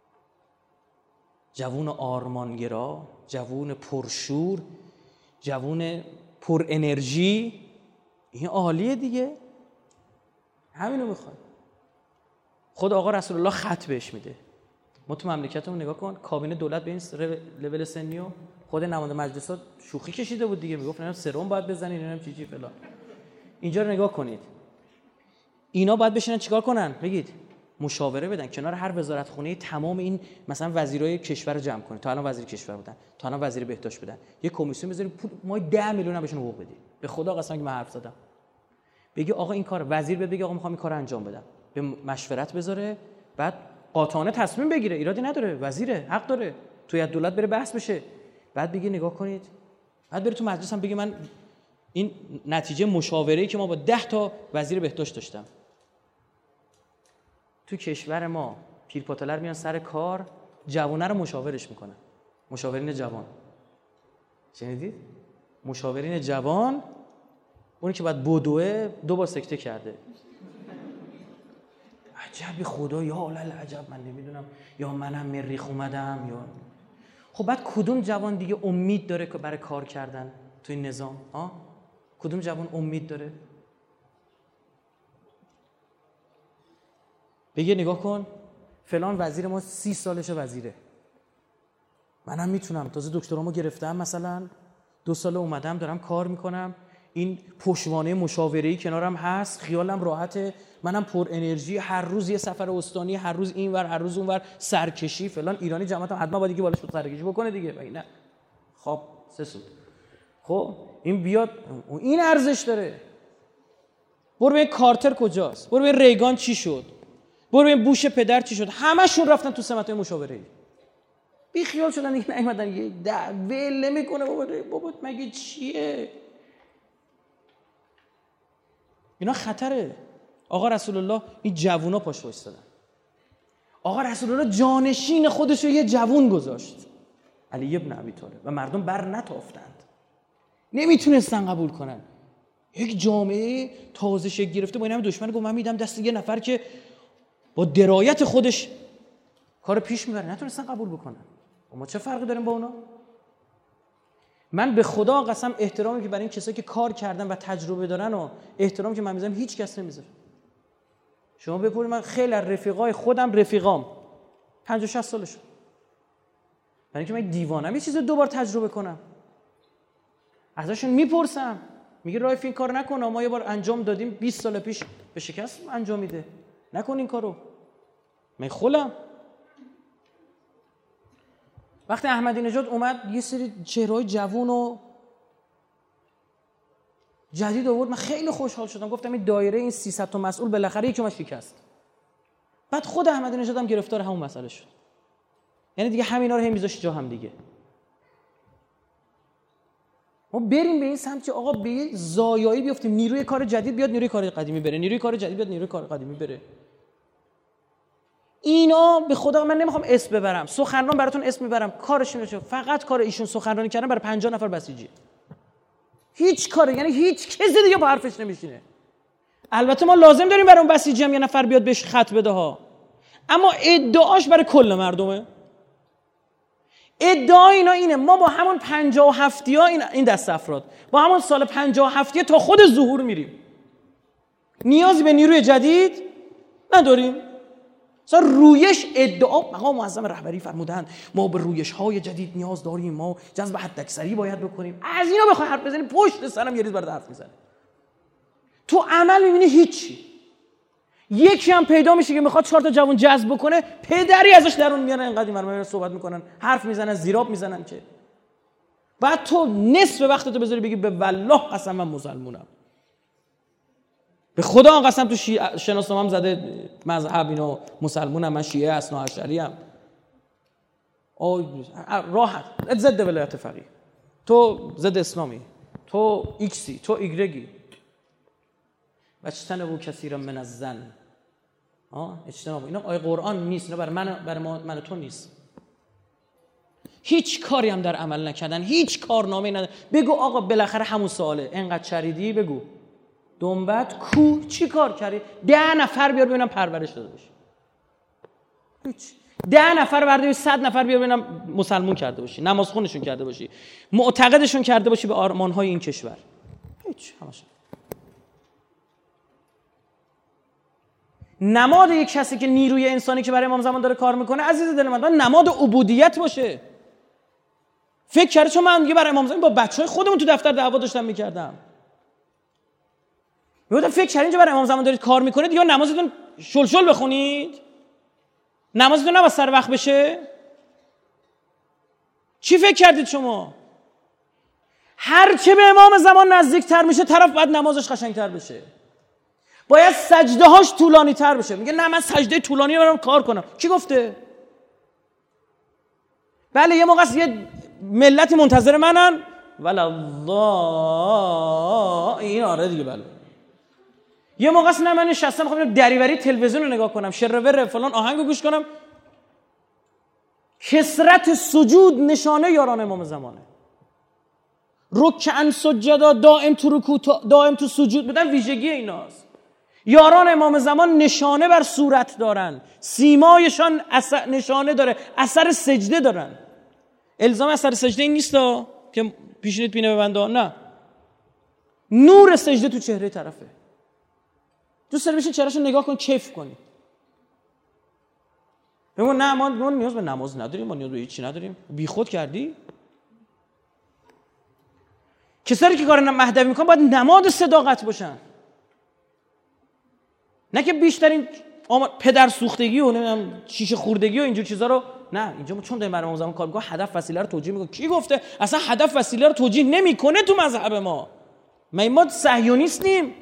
Speaker 1: جوون آرمانگرا، جوون پرشور، جوون پر انرژی. این عالیه دیگه. همینو میخواد. خود آقا رسول الله خط بهش میده. ما تو مملکتمون نگاه کن، کابینه دولت به این لول سنی و خود نماینده مجلسات شوخی کشیده بود دیگه، میگفت نه سرم باید بزنین، نمیدونم چی چی فلان. اینجا رو نگاه کنید. اینا باید بشینن چیکار کنن؟ بگید. مشاوره بدن کنار هر وزارت خونه تمام این مثلا وزیرای کشور رو جمع کنید. تا الان وزیر کشور بودن، تا الان وزیر بهداشت بودن. یه کمیسیون بذارید پول ما ده میلیون هم بهشون حقوق بدید. به خدا قسم که من حرف زدم. بگی آقا این کار، وزیر بهت بگه آقا میخوام این کارو انجام بدم، به مشورت بذاره، بعد قاطعانه تصمیم بگیره، ایرادی نداره، وزیره، حق داره، توی از دولت بره بحث بشه، بعد بگی نگاه کنید، بعد بره تو مجلس هم بگی من این نتیجه مشاوره‌ای که ما با ده تا وزیر بهداشت داشتم. تو کشور ما پیرپاتلر میان سر کار، جوانه رو مشاورش میکنن، مشاورین جوان. شنیدید؟ مشاورین جوان، اونی که بعد بدوه دو بار سکته کرده. عجبی خدا، یا لال عجب، من نمیدونم، یا منم مریخ اومدم، یا خب بعد کدوم جوان دیگه امید داره که برای کار کردن تو این نظام؟ ها؟ کدوم جوان امید داره؟ بگه نگاه کن فلان وزیر ما سی سالشه وزیره، منم میتونم، تازه دکترامو گرفتم، مثلا دو سال اومدم دارم کار میکنم، این پشتوانه مشاوره‌ای کنارم هست، خیالم راحته، منم پر انرژی، هر روز یه سفر استانی، هر روز اینور هر روز اونور، سرکشی فلان. ایرانی جماعتم حتما باید دیگه بالاش سرکشی بکنه دیگه، مگه نه؟ خب سه سود. خب این بیاد، این ارزش داره. برو ببین کارتر کجاست، برو ببین ریگان چی شد، برو ببین بوش پدر چی شد، همشون رفتن تو سمت‌های مشاوره‌ای. بی خیال شدن دیگه، نیومدن یه ول نمیکنه بابا، بابا مگه چیه؟ اینا خطره. آقا رسول الله این جوونا پاش وایسادن. آقا رسول الله جانشین خودش رو یه جوون گذاشت، علی ابن ابی طالب، و مردم بر نتافتند، نمیتونستن قبول کنن. یک جامعه تازه شکل گرفته با این همه دشمن، گفت من میدم دست یه نفر که با درایت خودش کار پیش میبره، نتونستن قبول بکنن. ما چه فرقی داریم با اونا؟ من به خدا قسم احترامی که برای این کسایی که کار کردن و تجربه دارن و احترامی که من میذارم هیچ کس نمیذاره. شما بپرسید، من خیلی از رفیقای خودم رفیقام پنجاه شصت سالشون، برای اینکه من دیوانم یه چیز دو بار تجربه کنم. ازشون میپرسم، میگه رایف این کار نکن، ما یه بار انجام دادیم بیست سال پیش به شکست انجام میده، نکن این کارو. من خولم. وقتی احمدی نژاد اومد یه سری چهره‌های جوون و جدید آورد، من خیلی خوشحال شدم، گفتم این دایره این سیصد تا مسئول بالاخره یکی ما شکست. بعد خود احمدی نژاد هم گرفتار همون مسئله شد، یعنی دیگه همینا رو هم میذاشت جا هم دیگه. ما بریم به این سمت که آقا به یه زایایی بیافتیم، نیروی کار جدید بیاد نیروی کار قدیمی بره، نیروی کار جدید بیاد نیروی کار قدیمی بره. اینا به خدا من نمیخوام اسم ببرم، سخنران براتون اسم میبرم، کارشون نشه، فقط کار ایشون سخنرانی کردن برای پنجاه نفر بسیجی، هیچ کاری، یعنی هیچ کسی دیگه با حرفش نمیشینه. البته ما لازم داریم برای اون بسیجی هم یه نفر بیاد بهش خط بده ها، اما ادعاش برای کل مردمه. ادعا اینا اینه ما با همون پنجاه و هفتی ها، این دست افراد با همون سال پنجاه و هفتی تا خود ظهور میریم، نیازی به نیروی جدید نداریم. مثلا رویش ادعا، مقام معظم رهبری فرمودند ما به رویش های جدید نیاز داریم، ما جذب حداکثری باید بکنیم. از اینا بخوای حرف بزنی پشت سرم یه ریز برات حرف میزنه. تو عمل میبینی هیچی. یکی هم پیدا میشه که میخواد چهار تا جوان جذب بکنه، پدری ازش درون میاره، اینقدر مرمر صحبت میکنن، حرف میزنن، زیراب میزنن که بعد تو نصف وقتتو بذاری بگی به والله قسم من مسلمونم، به خدا قسم تو شیعه شناسنامه‌ام زده مذهب اینا مسلمونم، من شیعه اثنا عشری ام. آی راحت ضد ولایت فقیه، تو ضد اسلامی، تو ایکسی، تو ایگرگی. واجتنبوا کثیرا من الظن. ها اجتناب، اینا آیه قرآن نیست، اینا برای من برای ما من تو نیست. هیچ کاری هم در عمل نکردن، هیچ کارنامه‌ای ندارن. بگو آقا بالاخره همون سواله، اینقدر چریدی بگو دنبت کو چی کار کردی؟ ده نفر بیار ببینم پرورش داده باشی. هیچ. ده نفر برداری، صد نفر بیار ببینم مسلمون کرده باشی، نمازخونشون کرده باشی، معتقدشون کرده باشی به آرمان‌های این کشور. هیچ. همش نماد یک کسی که نیروی انسانی که برای امام زمان داره کار میکنه، عزیز دل من، نماد عبودیت باشه. فکر کرده چون من دیگه برای امام زمان با بچهای خودمون تو دفتر دعوا داشتم میکردم، میگفتم فکر کردین اینجا برای امام زمان دارید کار میکنید یا نمازتون شلشل بخونید؟ نمازتون نباید سر وقت بشه؟ چی فکر کردید شما؟ هر چه به امام زمان نزدیکتر میشه طرف باید نمازش قشنگتر بشه. باید سجده هاش طولانی تر بشه. میگه نه من سجده طولانی برام کار کنم. کی گفته؟ بله یه موقع است یه ملتی منتظر منن ولا الله این آره دیگه بله. یه موقع است نه من نشستم میخوام دریوری تلویزیون رو نگاه کنم، شرور فلان آهنگو گوش کنم. کثرت سجود نشانه یاران امام زمانه. رکعن سجدا، دائم تو رکوع دائم تو سجود بودن ویژگی ایناست. یاران امام زمان نشانه بر صورت دارن، سیمایشان اثر نشانه داره، اثر سجده دارن. الزام اثر سجده این نیست که پیشونیت پینه ببنده، نه، نور سجده تو چهره طرفه. دوست داری بشین چهرهشو نگاه کن کیف کنی. بگو نه ما, ما نیاز به نماز نداریم، ما نیاز به هیچی نداریم. بی خود کردی؟ کسایی که کار مهدوی میکنن باید نماد صداقت باشن، نه که بیشترین پدر سوختگی و نمیدونم شیشه خوردگی و اینجور چیزا رو. نه اینجا ما چون داریم برای امام زمان کار میکنیم هدف وسیله رو توجیه میکنیم. کی گفته اصلا هدف وسیله رو توجیه نمیکنه تو مذهب ما؟ ما ما صهیونیست نیم.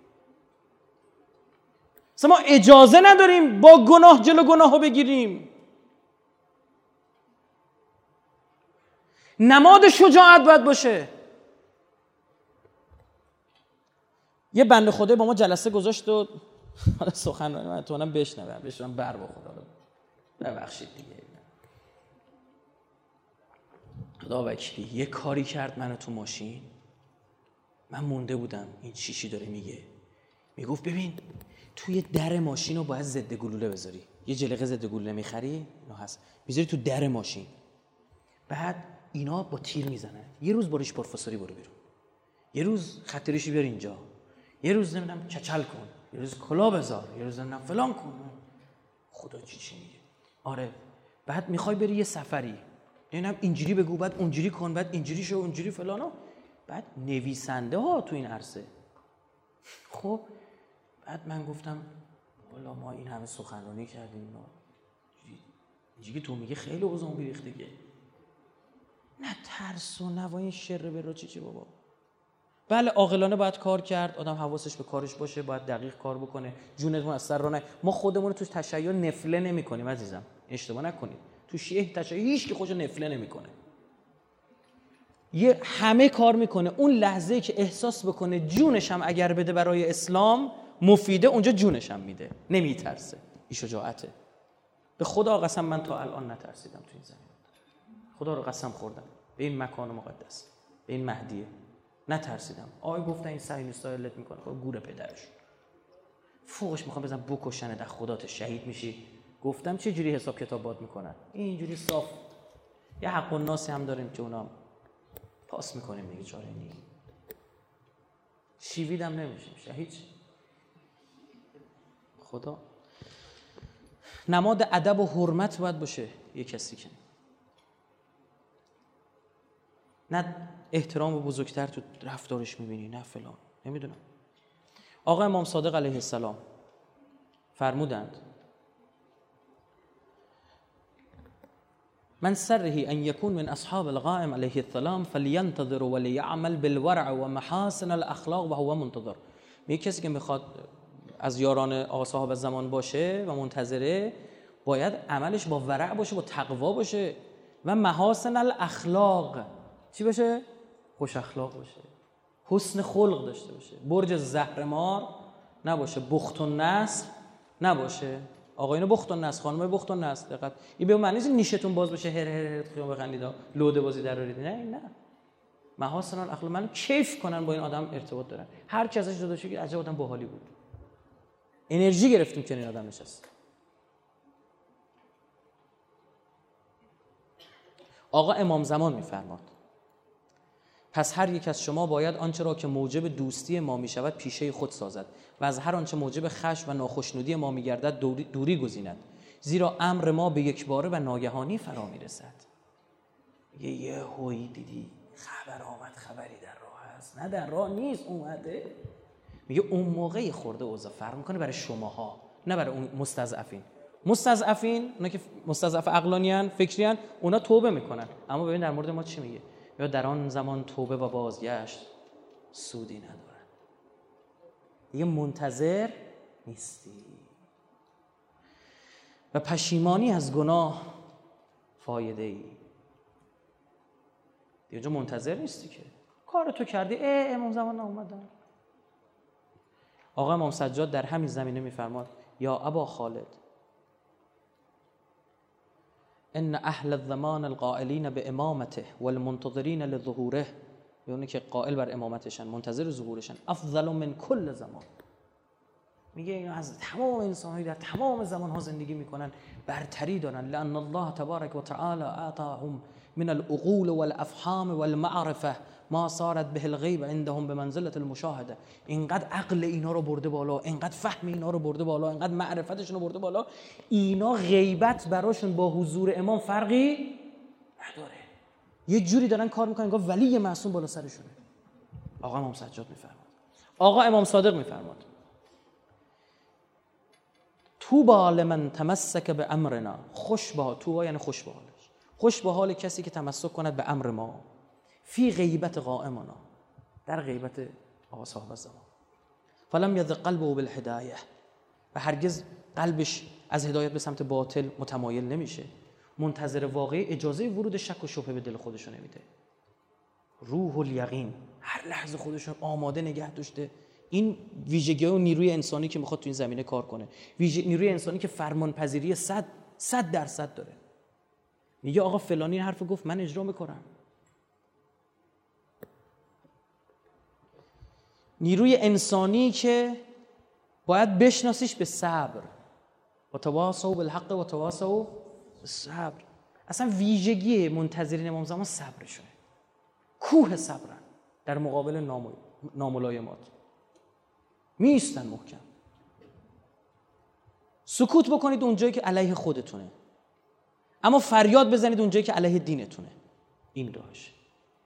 Speaker 1: اصلا ما اجازه نداریم با گناه جلو گناهو بگیریم. نماد شجاعت باید باشه. یه بنده خدای با ما جلسه گذاشت و حالا سخنرانی من تو اونم بشنوم بشنوم بر بخوره. ببخشید دیگه. خدا وکیلی یه کاری کرد منو تو ماشین، من مونده بودم این چیشی داره میگه. میگفت ببین توی در ماشین رو باید ضد گلوله بذاری. یه جلقه ضد گلوله میخری اینا هست میذاری تو در ماشین، بعد اینا با تیر میزنن. یه روز باریش پروفسوری برو بیرون، یه روز خط ریشی بیار اینجا، یه روز نمیدونم کچل کن، یه روز کلا بذار، یه روز نمیدونم فلان کن. خدا چی چی میگه؟ آره. بعد میخوای بری یه سفری، نمیدونم اینجوری بگو، بعد اونجوری کن، بعد اینجوری شو، اونجوری فلانا. بعد نویسنده ها تو این عرصه. خب بعد من گفتم والا ما این همه سخنرانی کردیم، اینجوری تو میگه خیلی اوضاع بیریختگی. نه ترس و نه این شر برا چی چی بابا. بله عاقلانه باید کار کرد، آدم حواسش به کارش باشه، باید دقیق کار بکنه، جونتون از سر راه نه. ما خودمون رو تو تشیع نفله نمی‌کنیم عزیزم، اشتباه نکنید. تو شیعه تشیع هیچ کی خودشو نفله نمی‌کنه. یه همه کار میکنه. اون لحظه‌ای که احساس بکنه جونش هم اگر بده برای اسلام مفیده، اونجا جونش هم میده، نمیترسه. این شجاعته. به خدا قسم من تا الان نترسیدم تو این زمین. خدا رو قسم خوردم به این مکان مقدس، به این مهدیه، نترسیدم. آقای گفتن این صهیونیست‌ها علت میکنه، خب گور پدرش فوقش میخوام بزنم بکشنه، در خدات شهید میشی. گفتم چه جوری حساب کتاب باد میکنن اینجوری صاف. یه حق الناس هم داریم که اونا پاس میکنیم دیگه، چاره نیست. شیویدم نمیشیم شهید. خدا نماد ادب و حرمت باید باشه یه کسی که نه احترام و بزرگتر تو رفتارش میبینی، نه فلان. نمیدونم. آقا امام صادق علیه السلام فرمودند من سره ان یکون من اصحاب القائم علیه السلام فلینتظر ولیعمل بالورع و محاسن الاخلاق و هو منتظر. میگه کسی که میخواد از یاران آقا صاحب زمان باشه و منتظره، باید عملش با ورع باشه، با تقوا باشه و محاسن الاخلاق. چی باشه؟ خوش اخلاق باشه، حسن خلق داشته باشه، برج زهرمار نباشه، بخت و نصر نباشه. آقایون بخت و نصر، خانمای بخت و نصر، دقت. این به معنی نیشتون باز بشه، هر هر هر خیام بخندید، لوده بازی در آورید. نه نه. محاسن الاخلاق، من کیف کنن با این آدم ارتباط دارن. هر کی ازش جدا شد عجب آدم باحالی بود. انرژی گرفتیم که این آدم نشست. آقا امام زمان میفرماد پس هر یک از شما باید آنچه را که موجب دوستی ما می شود پیشه خود سازد و از هر آنچه موجب خشم و ناخشنودی ما می گردد دوری, دوری گزیند، زیرا امر ما به یک باره و ناگهانی فرا می رسد. یه یه هویی دیدی خبر آمد، خبری در راه هست، نه در راه نیست اومده. میگه اون موقعی خورده اوضاع فرق میکنه برای شماها، نه برای اون مستضعفین. مستضعفین اونا که مستضعف عقلانیان، فکریان، اونا توبه میکنن. اما ببین در مورد ما چی میگه؟ یا در آن زمان توبه و بازگشت سودی ندارد. دیگه منتظر نیستی. و پشیمانی از گناه فایده ای دیگه، اونجا منتظر نیستی که کار تو کردی، اه امام زمان اومدن. آقا امام سجاد در همین زمینه میفرماد یا ابا خالد ان اهل الزمان القائلین به امامته والمنتظرین لظهوره، یعنی که قائل بر امامتشن منتظر ظهورشن، افضل من کل زمان. میگه اینا از تمام انسان‌ها در تمام زمان‌ها زندگی میکنن برتری دارن، لأن الله تبارک و تعالی اعطاهم من العقول والافهام والمعرفه ما صارت به الغیب عندهم به منزله المشاهده. اینقدر عقل اینا رو برده بالا، اینقدر فهم اینا رو برده بالا، اینقدر معرفتشون رو برده بالا، اینا غیبت براشون با حضور امام فرقی نداره. یه جوری دارن کار میکنن انگار ولی معصوم بالا سرشونه. آقا امام سجاد میفرماد، آقا امام صادق میفرماد توبا لمن تمسک به امرنا، خوش با توبا یعنی خوش به حالش، خوش به حال کسی که تمسک کند به امر ما، فی غیبت قائمنا، در غیبت آقا صاحب زمان، فلم یذ قلبه بالهدایه، و هرگز قلبش از هدایت به سمت باطل متمایل نمیشه، منتظر واقعی اجازه ورود شک و شبهه به دل خودشو نمیده، روح الیقین هر لحظه خودشون آماده نگه داشته. این ویژگی و نیروی انسانی که میخواد تو این زمینه کار کنه، ویژگی نیروی انسانی که فرمانپذیری صد صد درصد داره. میگه آقا فلانی حرف گفت من اجرا میکنم. نیروی انسانی که باید بشناسیش به صبر، و تواصوا بالحق و تواصوا بالصبر. اصلا ویژگی منتظرین امام زمان صبرشونه، کوه صبرن در مقابل ناملایمات، میستن محکم. سکوت بکنید اونجایی که علیه خودتونه، اما فریاد بزنید اونجایی که علیه دینتونه. این راهش.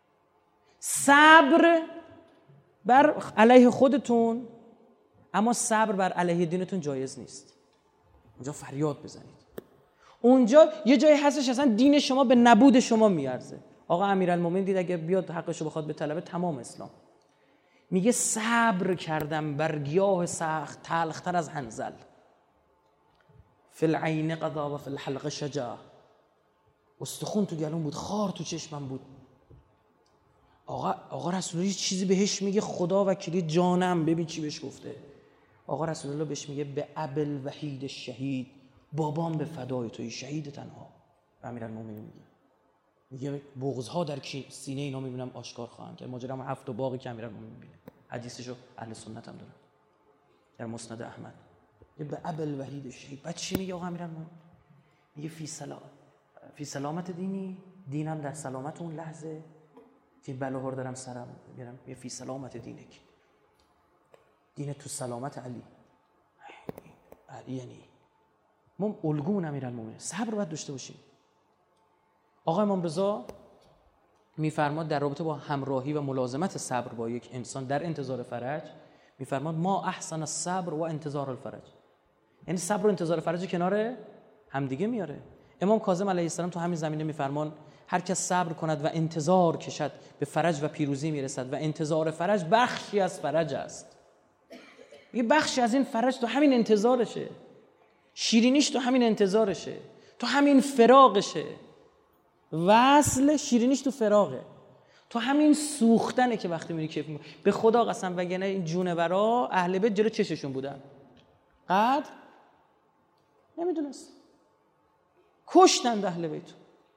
Speaker 1: صبر بر علیه خودتون، اما صبر بر علیه دینتون جایز نیست. اونجا فریاد بزنید. اونجا یه جایی هستش اصلا دین شما به نبود شما میارزه. آقا امیرالمومنین دید اگه بیاد حقشو بخواد به طلب تمام اسلام. میگه صبر کردم بر گیاه سخت تلختر از حنظل، فی العین قضا و فی الحلق شجاع. استخون تو گلون بود، خار تو چشمم بود. آقا آقا رسول الله چیزی بهش میگه، خدا وکیلی جانم، ببین چی بهش گفته. آقا رسول الله بهش میگه به ابل وحید شهید، بابام به فدای توی شهید تنها. امیرالمومنین میگه میگه بغض‌ها در سینه اینا میبینم آشکار خواهم کرد. ماجرا هفت و باقی که امیرالمومنین میبینه، حدیثشو اهل سنت هم دارن در مسند احمد. میگه به ابل وحید شهید. بعد چی میگه آقا امیرالمومنین؟ میگه فی سلام فی سلامت دینی، دینم در سلامت اون لحظه که بلاها رو دارم سرم میگیرم. میگه فی سلامت دینک، دین تو سلامت علی. علی یعنی ما الگومون امیرالمومنین، صبر باید داشته باشیم. آقا امام رضا میفرماد در رابطه با همراهی و ملازمت صبر با یک انسان در انتظار فرج، میفرماد ما احسن الصبر و انتظار الفرج، یعنی صبر و انتظار فرج کنار همدیگه میاره. امام کاظم علیه السلام تو همین زمینه میفرمان هر کس صبر کند و انتظار کشد به فرج و پیروزی میرسد، و انتظار فرج بخشی از فرج است. یه بخشی از این فرج تو همین انتظارشه، شیرینیش تو همین انتظارشه، تو همین فراقشه. وصل شیرینیش تو فراقه، تو همین سوختنه که وقتی میری کیف میکنی. به خدا قسم وگرنه این جونورا اهل بیت جلو چششون بودن، قدر نمیدونست، کشتن اهل بیت.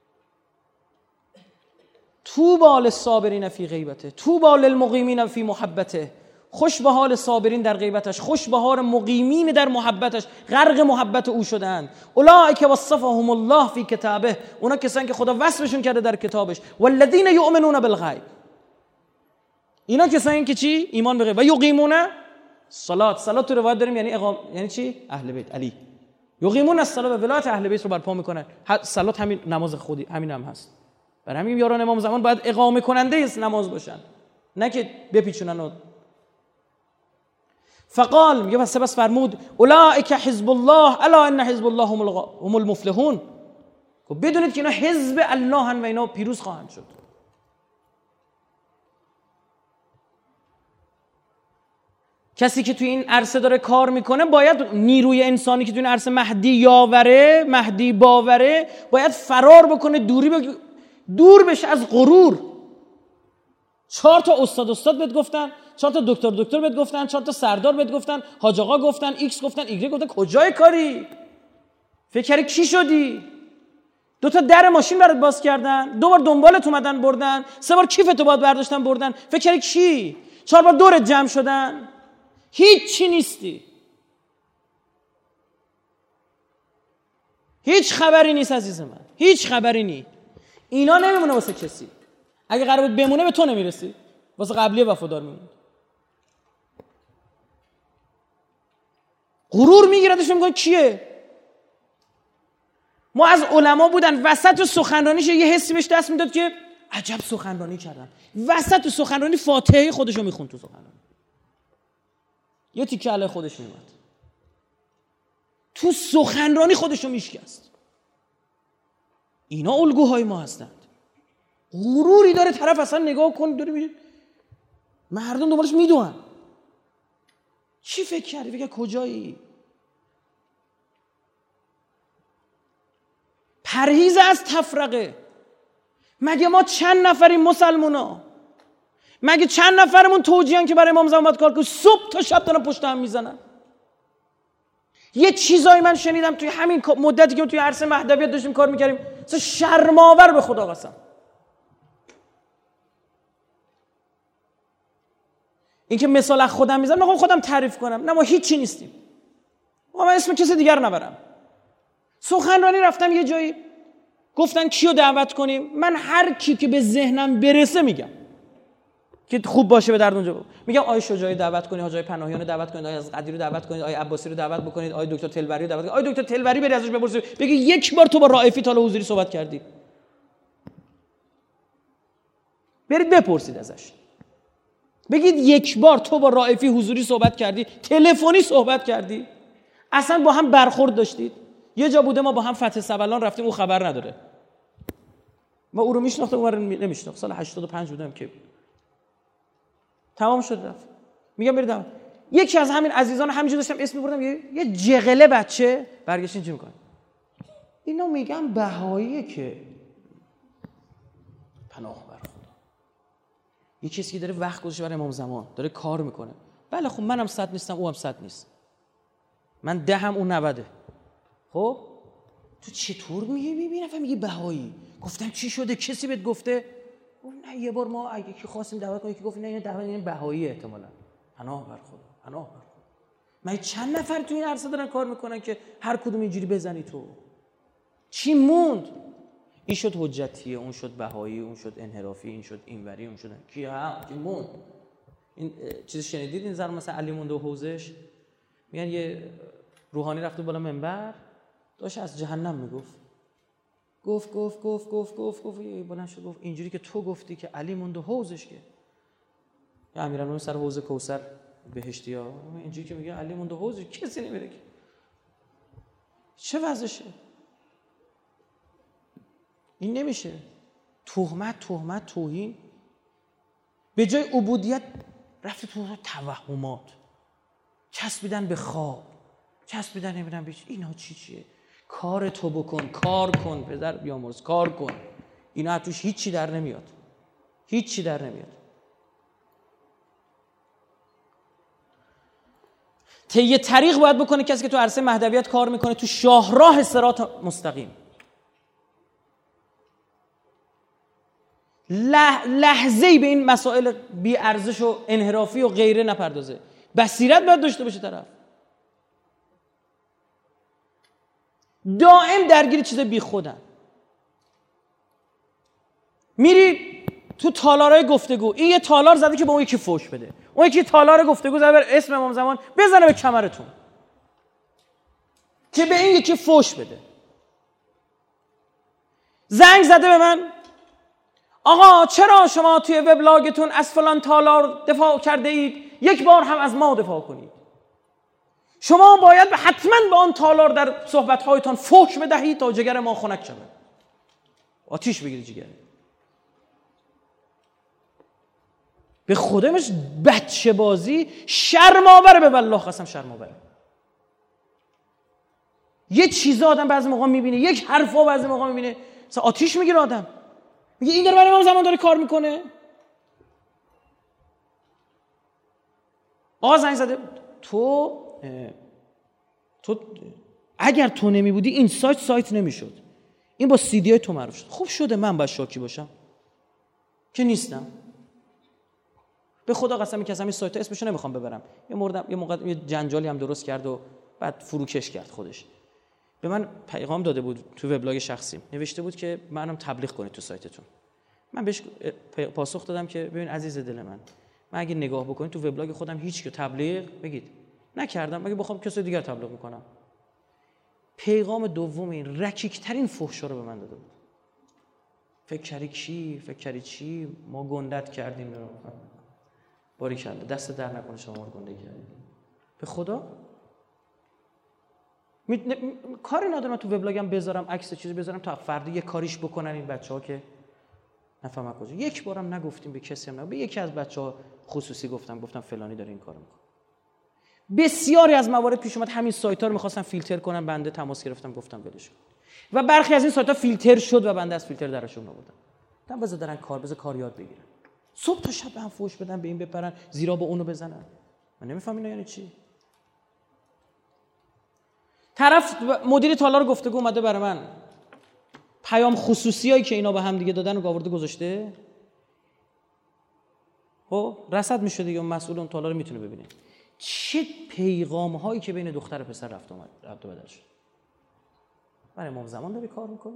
Speaker 1: طوبی للصابرین فی غیبته، طوبی للمقیمین فی محبته. خوش به حال صابرین در غیبتش، خوش به حال مقیمین در محبتش، غرق محبت او شدند. اولئک وصفهم الله فی کتابه، اونا کسانی که خدا وصفشون کرده در کتابش. والذین یؤمنون بالغیب، اینا کسانی که چی؟ ایمان به غیب. و یقیمون الصلاة، صلات تو روایت داریم یعنی اقام، یعنی چی؟ اهل بیت علی. یقیمون الصلاة، ولایت اهل بیت رو برپا میکنن. صلات همین نماز خودی همین هم هست. برای همین یاران امام زمان باید اقامه کننده نماز باشن، نه که بپیچونن. و فقال، میگه پس بس فرمود اولئک حزب الله الا ان حزب الله هم المفلحون. بدونید که اینا حزب الله هن و اینا پیروز خواهند شد. کسی که توی این عرصه داره کار میکنه باید نیروی انسانی که توی این عرصه مهدی یاوره، مهدی باوره، باید فرار بکنه، دوری بگ... دور بشه از غرور. چهار تا استاد استاد بهت گفتن، چهار تا دکتر دکتر بهت گفتن، چهار تا سردار بهت گفتن، حاج آقا گفتن، ایکس گفتن، ایگرگ گفتن، کجای کاری؟ فکر کردی کی شدی؟ دو تا در ماشین برات باز کردن، دو بار دنبالت اومدن بردن، سه بار کیفتو باید برداشتن بردن، فکر کردی کی؟ چهار بار دورت جمع شدن، هیچ چی نیستی، هیچ خبری نیست عزیز من، هیچ خبری نیست. اینا نمیمونه واسه کسی، اگه قرار بود بمونه به تو نمیرسی، واسه قبلی وفادار میمونه. غرور میگیردش، میگن کیه؟ ما از علما بودن وسط سخنرانیش یه حسی بهش دست میداد که عجب سخنرانی کردن، وسط سخنرانی فاتحه خودشو میخوند تو سخنرانی، یه تیکه علی خودش میومد تو سخنرانی خودشو میشکست. اینا الگوهای ما هستند. غروری داره طرف، اصلا نگاه کن داره میگه مردم دنبالش میدونن. چی فکر کردی؟ فکر کجایی؟ پرهیز از تفرقه. مگه ما چند نفریم مسلمونا؟ مگه چند نفرمون توجیهن که برای امام زمان باید کار کنن؟ صبح تا شب دارن پشت هم میزنن. یه چیزایی من شنیدم توی همین مدتی که توی عرصه مهدویت داشتیم کار میکردیم، اصلا شرم‌آور به خدا قسم. این که مثال از خودم میزنم، نخوام خودم تعریف کنم، نه ما هیچی نیستیم. ما من اسم کسی دیگر نبرم. سخنرانی رفتم یه جایی، گفتن کیو دعوت کنیم؟ من هر کی که به ذهنم برسه میگم که خوب باشه به درد اونجا بود. میگم آی شجاعی دعوت کنید، حاجی پناهیان رو دعوت کنید، آی از قدیر رو دعوت کنید، آی عباسی رو دعوت بکنید، آی دکتر تلوری رو دعوت کنید. آی دکتر تلوری بری ازش بپرسید بگی یک بار تو با رائفی تا حضوری صحبت کردی؟ برید بپرسید ازش، بگید یک بار تو با رائفی حضوری صحبت کردی؟ تلفنی صحبت کردی؟ اصلا با هم برخورد داشتید؟ یه جا بوده ما با هم فتح سبلان رفتیم، او خبر نداره، ما او رو میشناختم اون رو نمیشناخت. سال هشتاد و پنج بودم که تمام شد رفت. میگم برید. یکی از همین عزیزان همینجوری داشتم اسم میبردم، یه, یه جغله بچه برگشت اینجوری میکنه، اینو میگم بهاییه که پناه بر خدا. یه کسی که داره وقت گذاشته برای امام زمان، داره کار میکنه. بله خب منم صد نیستم، او هم صد نیست، من ده هم اون نوده. خب تو چطور میگی میبینی نفر میگی بهایی؟ گفتم چی شده؟ کسی بهت گفته؟ گفت نه یه بار ما اگه کی خواستیم دعوت کنیم که گفت نه این دعوت این بهایی احتمالاً. پناه بر خدا، پناه بر خدا. من چند نفر تو این عرصه دارن کار میکنن که هر کدوم اینجوری بزنی تو؟ چی موند؟ این شد حجتیه، اون شد بهایی، اون شد انحرافی، این شد اینوری، اون شد کی ها کی موند؟ این چیز شنیدید این زن مثلا علی مونده و حوزش میگن یه روحانی رفته بالا منبر داشت از جهنم میگفت، گفت گفت گفت گفت گفت گفت بلند شد گفت اینجوری که تو گفتی که علی مونده حوزش که یا امیرالمومنین سر حوض کوثر بهشتی ها، اینجوری که میگه علی مونده حوزش کسی نمیره که چه وضعشه؟ این نمیشه. تهمت تهمت توهین به جای عبودیت رفته تو توهمات، چسبیدن به خواب، چسبیدن نمیدونم بیش اینا چی چیه؟ کار تو بکن، کار کن پدر بیامرز، کار کن. اینا توش هیچی در نمیاد، هیچی در نمیاد. طی طریق باید بکنه کسی که تو عرصه مهدویت کار میکنه، تو شاهراه صراط مستقیم. لحظه‌ای به این مسائل بی ارزش و انحرافی و غیره نپردازه. بصیرت باید داشته باشه طرف. دائم درگیر چیز بی خودن. میری تو تالارای گفتگو، این یه تالار زده که به اون یکی فوش بده، اون یکی تالار گفتگو زده بر اسم امام زمان بزنه به کمرتون که به این یکی فوش بده. زنگ زده به من آقا چرا شما توی وبلاگتون از فلان تالار دفاع کرده اید، یک بار هم از ما دفاع کنید. شما باید حتما به آن تالار در صحبت‌هایتان فحش بدهید تا جگر ما خنک شود. آتیش بگیری جگر. به خودمش بچه بازی شرم‌آوره، به والله قسم شرم‌آوره. یه چیزا آدم بعضی موقع میبینه، یک حرفا بعضی موقع میبینه مثلا آتیش میگیره آدم، میگه این داره برای امام زمان داره کار میکنه. آقا زنگ زده تو تو اگر تو نمی بودی این سایت سایت نمیشد، این با سی دی های تو معروف شد. خوب شده من باید شاکی باشم که نیستم. به خدا قسمی که از همین سایت ها اسمشو نمیخوام ببرم، یه موردم یه موقع یه جنجالی هم درست کرد و بعد فروکش کرد خودش. به من پیغام داده بود تو وبلاگ شخصیم، نوشته بود که منم تبلیغ کنید تو سایتتون. من بهش پاسخ دادم که ببین عزیز دل من، من اگه نگاه بکنید تو وبلاگ خودم هیچ که تبلیغ بگید نکردم، اگه بخوام کسی دیگر تبلیغ میکنم. پیغام دوم این رکیکترین فحشا رو به من داده بود. فکر کردی کی؟ فکر کردی چی؟ ما گندت کردیم. باریکلا، دست در نکنه شما رو گنده کردیم. به خدا می... ن... کاری ندارم تو وبلاگم بذارم عکس چیزی بذارم تا فردا یه کاریش بکنن این بچه‌ها که نفهمم کجا. یک بارم نگفتیم به کسی، هم نه به یکی از بچه‌ها خصوصی گفتم گفتم فلانی داره این کارو میکنه. بسیاری از موارد پیش اومد همین سایت‌ها رو می‌خواستن فیلتر کنن، بنده تماس گرفتم گفتم ولش کن و برخی از این سایت‌ها فیلتر شد و بنده از فیلتر درشون آوردم. گفتم بذار دارن کار، بذار کار یاد بگیرن، صبح تا شب به هم فوش بدن، به این بپرن، زیرا به اونو بزنن. من نمی‌فهمم اینا یعنی چی. طرف مدیر تالار گفتگو اومده برای من پیام خصوصیایی که اینا به هم دیگه دادن رو آورده گذاشته. خب رصد میشه دیگه، اون مسئول اون تالار میتونه ببینه چه پیغام هایی که بین دختر و پسر رفت اومد رفت و بدل شد. برای امام زمان داری کار میکنی؟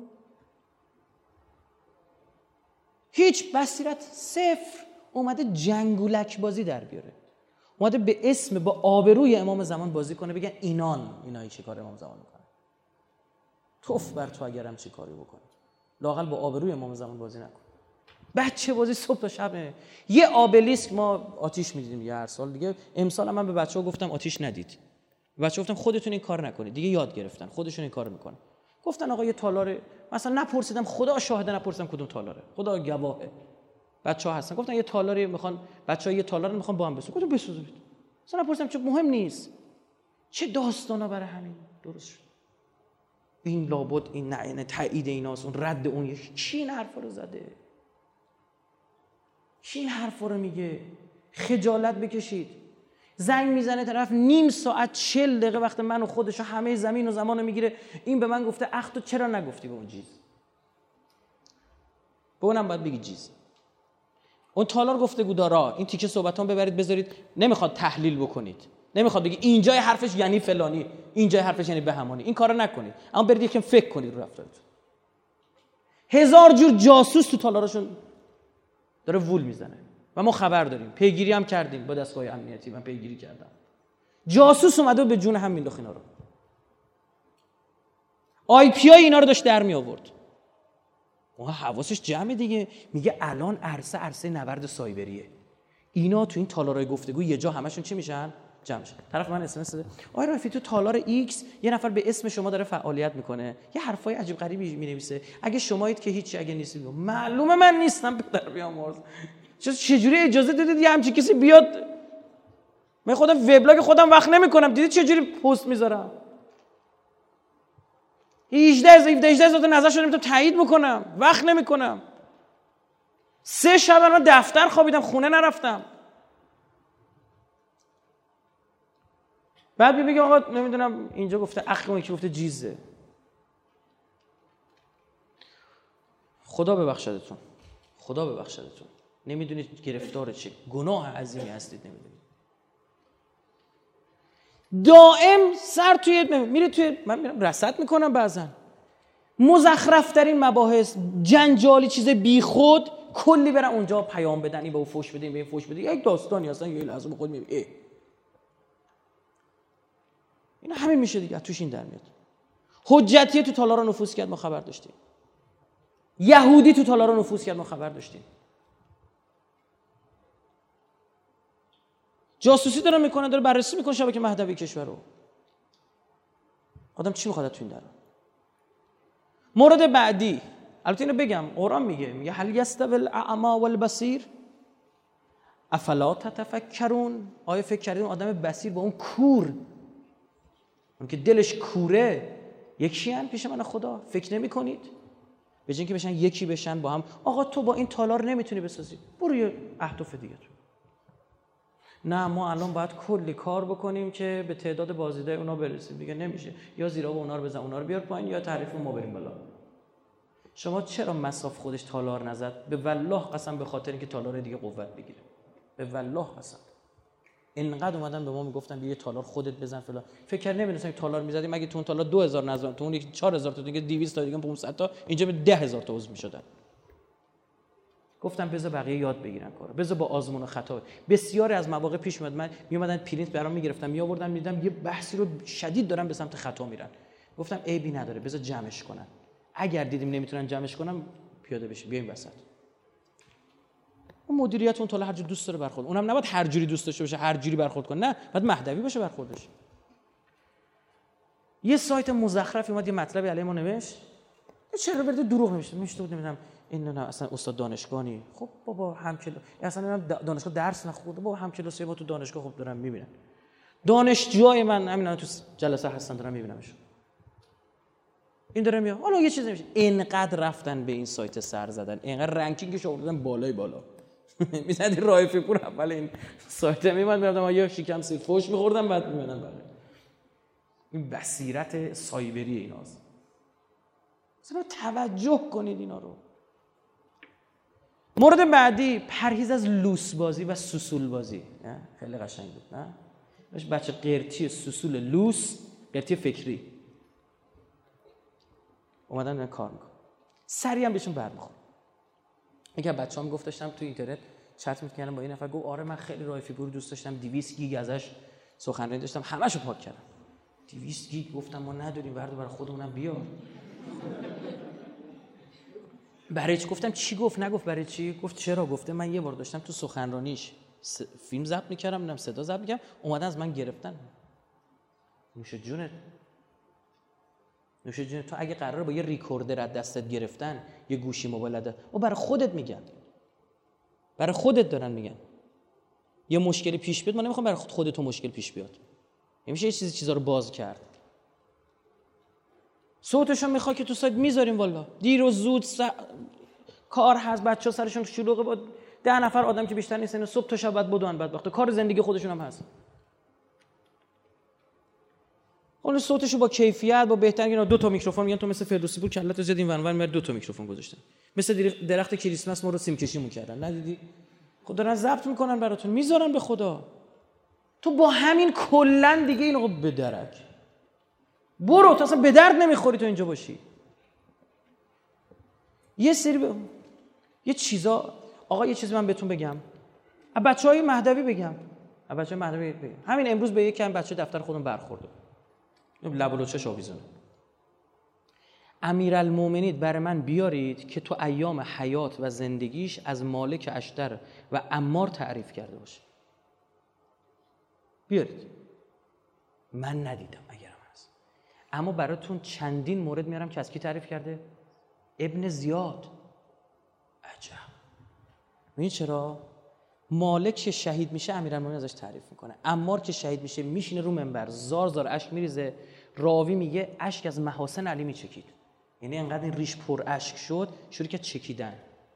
Speaker 1: هیچ بصیرت صفر. اومده جنگولک بازی در بیاره، اومده به اسم با آبروی امام زمان بازی کنه، بگن اینان اینایی چه کار امام زمان میکنن. توف بر تو اگرم چه کاری بکنی، لااقل با آبروی امام زمان بازی نکن. بچه بازی صبح تا شب. یه آبلیسک ما آتیش میدیدیم یه هر سال دیگه. امسال من به بچه‌ها گفتم آتیش ندید. بچه‌ها گفتم خودتون این کار نکنید دیگه. یاد گرفتن خودشون این کارو میکنن. گفتن آقا یه تالار، مثلا نپرسیدم، خدا شاهده نپرسیدم کدوم تالاره، خدا گواهه بچه‌ها هستن. گفتن یه تالاری میخوان بچه‌ها، یه تالار میخوان با هم بسازن. گفتم بسازید. مثلا نپرسیدم چه مهم نیست. چه داستانا برای همین درست شد. این لابد این نه نه تایید ایناست، اون رد اون یکی. کی این حرفا رو زده؟ کی این حرفا رو میگه؟ خجالت بکشید. زنگ میزنه طرف نیم ساعت چهل دقیقه وقت من و خودش و همه زمین و زمانو میگیره. این به من گفته اخ تو چرا نگفتی به اون چیز؟ به اونم باید بگی چیز. اون تالار گفتگو دارا، این تیکه صحبتام ببرید بذارید، نمیخواد تحلیل بکنید، نمیخواد بگی اینجای حرفش یعنی فلانی، اینجای حرفش یعنی بهمانی. این کارو نکنید، اما برید یکم فکر کنید رو رفتارتون. هزار جور جاسوس تو تالارشون داره وول میزنه و ما خبر داریم، پیگیری هم کردیم با دستگاه امنیتی. من پیگیری کردم، جاسوس اومده به جون هم مینداخت اینا رو. آی پی آی اینا رو داشت در می آورد. اون حواسش جمعه دیگه، میگه الان عرصه عرصه نبرد سایبریه. اینا تو این تالارای گفتگو یه جا همشون چی میشن؟ جمع میشن. طرف من اس ام اس داده آقای رفیعی تو تالار ایکس یه نفر به اسم شما داره فعالیت میکنه، یه حرفای عجیب غریبی مینویسه، اگه شمایید که هیچی، اگه نیستید معلومه من نیستم. پدر بیامرز، چه جوری اجازه دادید یه همچین کسی بیاد؟ من خودم وبلاگ خودم وقت نمیکنم، دیدید چه جوری پست میذارم؟ هجده هزار تا نظر شده نمیتونم تایید بکنم، وقت نمیکنم. سه شب من دفتر خوابیدم، خونه نرفتم. بعد میگه آقا نمیدونم اینجا گفته اخ، اون یکی گفته جیزه. خدا ببخشدتون، خدا ببخشدتون. نمیدونید گرفتار چه گناه عظیمی هستید، نمیدونید. دائم سر توی میره توی، من میرم رصد میکنم بعضن مزخرف ترین مباحث، جنجالی، چیز بیخود، کلی برن اونجا پیام بدن، این به اون فوش بده، این به این فوش بده. یک داستانی اصلا یه لحظه به خود میبینی اینا همین میشه دیگه، توش این در میاد. حجتیه تو تالارا نفوذ کرد، ما خبر داشتیم. یهودی تو تالارا نفوذ کرد، ما خبر داشتیم. جاسوسی داره میکنه، داره بررسی میکنه شبکه مهدوی کشور رو. آدم چی میخواد تو این درا؟ مورد بعدی، البته اینو بگم، قرآن میگه میگه هل یستوی الاعمی والبصیر، افلا تتفکرون، آیا فکر کردین آدم بصیر با اون کور، اون که دلش کوره، یکی ان پیش من خدا؟ فکر نمی کنید؟ به جای اینکه بشن یکی بشن با هم، آقا تو با این تالار نمیتونی بسازی، برو یه اهداف دیگه تو. نه ما الان باید کلی کار بکنیم که به تعداد بازدیده اونا برسیم، دیگه نمیشه، یا زیرا با اونا رو بزن اونا رو بیار پایین، یا تعریف ما بریم بالا. شما چرا مصاف خودش تالار نزد؟ به والله قسم به خاطر اینکه تالار دیگه قوت بگیره. به والله قسم. اینقدر اومدن به ما میگفتن بیا یه تالار خودت بزن فلان. فکر نمی‌دونستم تالار میزدیم اگه تو اون تالار دو هزار نزدن، تو اون یک چهار هزار تا دیگه دویست تا دیگه پانصد تا، اینجا به ده هزار تا عضو میشدن. گفتم بذار بقیه یاد بگیرن کارو، بذار با آزمون و خطا. بسیاری از مواقع پیش اومد من میومدن پرینت برام میگرفتم، میآوردم میدیدم یه بحثی رو شدید دارن به سمت خطا میرن، گفتم عیبی نداره بذار جمعش کنن، اگر دیدیم نمیتونن جمعش کنن پیاده بشیم بیایم وسط. اون مدیریت اون تالا هر جور دوست داره برخورد، اونم نباید هر جوری دوست داشته باشه هر جوری برخورد کنه، نه باید مهدوی باشه برخوردش. یه سایت مزخرفی اومد یه مطلبی علی ما نوشت، چرا برده دروغ نوشته، میشته بود نمیدونم این نه اصلا استاد دانشگاهی، خب بابا همکلا اصلا دانشگاه درس نخورده، بابا همکلاسی ما تو دانشگاه خب دارن میبینن، دانشجوهای من همین تو جلسه هستن دارن میبینمش، این داره میاد حالا یه چیزی میشه. اینقدر رفتن به این سایت سر زدن، اینقدر رنکینگش آوردن بالای بالا. میزدی رایفی پور اول این سایت میمد میرفتم یا شیکم سیر فوش میخوردم بعد میمدن بقیه. این بصیرت سایبری ایناست. مثلا توجه کنید اینا رو. مورد بعدی پرهیز از لوس بازی و سوسول بازی. خیلی قشنگ بود نه؟ باش بچه قرتی سوسول لوس، قرتی فکری اومدن من کار میکنم، سریع هم بهشون برمیخورم. یکی از بچه‌ها میگفت داشتم تو اینترنت چت می‌کردم با این نفر، گفت آره من خیلی رای فیگور دوست داشتم، دویست گیگ ازش سخنرانی داشتم همه‌شو پاک کردم. دویست گیگ گفتم ما نداریم، برای برای خودمونم بیار. برای چی؟ گفتم چی گفت؟ نگفت برای چی؟ گفت چرا؟ گفته من یه بار داشتم تو سخنرانیش س... فیلم ضبط می‌کردم، می‌دونم صدا ضبط می‌کردم، اومدن از من گرفتن. نوش جونت. نوش جونت. تو اگه قراره با یه ریکوردر از دستت گرفتن، یه گوشی موبایل ده، او برای خودت میگن. برای خودت دارن میگن. یه مشکلی پیش بیاد، ما نمیخوام برای خودت مشکل پیش بیاد. نمیشه یه چیزی چیزا رو باز کرد. صوتشون میخواد که تو سایت میذاریم والا. دیر و زود س... کار هست، بچه‌ها سرشون شلوغه، با ده نفر آدم که بیشتر نیستن، صبح تا شب بعد بدون بدبخت کار زندگی خودشون هم هست. اون صوتشو با کیفیت با بهترین اینا دو تا میکروفون میگن، تو مثل فردوسی پور کله‌تو زدین ونور میاد دو تا میکروفون گذاشتن. مثل درخت کریسمس ما رو سیم کشیمون کردن، ندیدی؟ خود دارن ضبط میکنن براتون میذارن به خدا. تو با همین کلا دیگه اینو به درک برو، تو اصلا به درد نمیخوری تو اینجا باشی. یه سری ب... یه چیزا آقا یه چیزی من بهتون بگم، بچهای مهدوی بگم، بچهای مهدوی بگم، همین امروز به یکی از بچه دفتر خودم برخورد، لب و لوچش آویزونه. امیرالمومنین برای من بیارید که تو ایام حیات و زندگیش از مالک اشتر و عمار تعریف کرده باشه. بیارید. من ندیدم اگرم هست، اما براتون چندین مورد میارم که از کی تعریف کرده؟ ابن زیاد. عجب. ببین چرا؟ مالک که شهید میشه امیرالمومنین ازش تعریف میکنه، عمار که شهید میشه میشینه رو منبر زار زار اشک میریزه، راوی میگه اشک از محاسن علی میچکید، یعنی انقدر این ریش پر اشک شد شروع کرد چکیدن.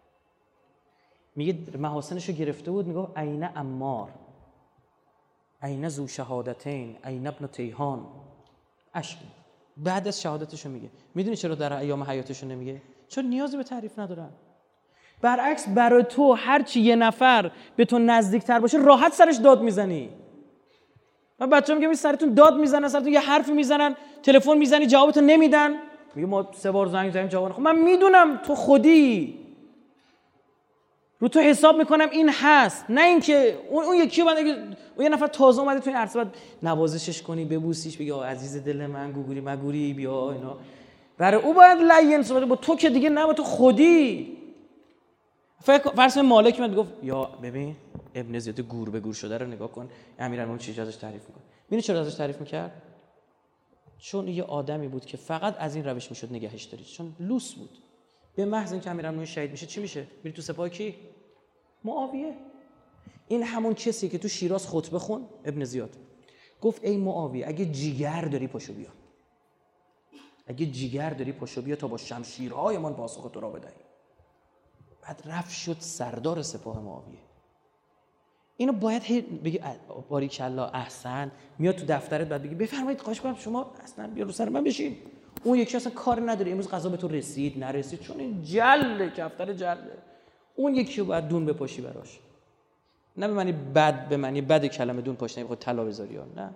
Speaker 1: میگه محاسنشو گرفته بود، میگه عین عمار، عین ذو شهادتین، عین ابن تیهان. اشک بعد از شهادتشو میگه. میدونی چرا در ایام حیاتشو نمیگه؟ چون نیازی به تعریف ندارن. برعکس برای تو هر چی یه نفر به تو نزدیکتر باشه راحت سرش داد میزنی. و بچه‌ها میگم سرتون داد میزنن، سرتون یه حرفی میزنن، تلفن میزنی جوابتو نمیدن، میگه ما سه بار زنگ زدیم جواب. خب من میدونم تو خودی رو تو حساب میکنم این هست، نه اینکه اون اون یکی بعد اگه اون یه نفر تازه اومده تو این عرصه بعد نوازشش کنی، ببوسیش، بگی آ عزیز دل من گوگوری مگوری بیا اینا، برای او باید لین صحبت، با تو که دیگه نه، با تو خودی. فرض کن مالک من گفت یا ببین ابن زیاد گور به گور شده رو نگاه کن، امیرالمومنین چیزی ازش تعریف میکنه. میدونی چرا ازش تعریف میکرد؟ چون یه آدمی بود که فقط از این روش میشد نگهش دارید، چون لوس بود. به محض اینکه امیرالمومنین شهید میشه چی میشه؟ میره تو سپاه کی؟ معاویه. این همون کسی که تو شیراز خطبه خون، ابن زیاد گفت ای معاویه اگه جیگر داری پاشو بیا، اگه جیگر داری پاشو بیا تا با شمشیرهایمان پاسخ تو را بدهیم. بعد رفت شد سردار سپاه معاویه. اینو باید بگی باریکالله احسن، میاد تو دفترت بعد بگی بفرمایید خواهش می‌کنم شما اصلا بیا رو سر من بشین. اون یکی اصلا کار نداره امروز غذا به تو رسید نرسید، چون این جله کفتر جله. اون یکی رو باید دون بپاشی براش، نه به معنی بد، به معنی بد کلمه دون پاشنه بخواد طلا بذاری ها، نه.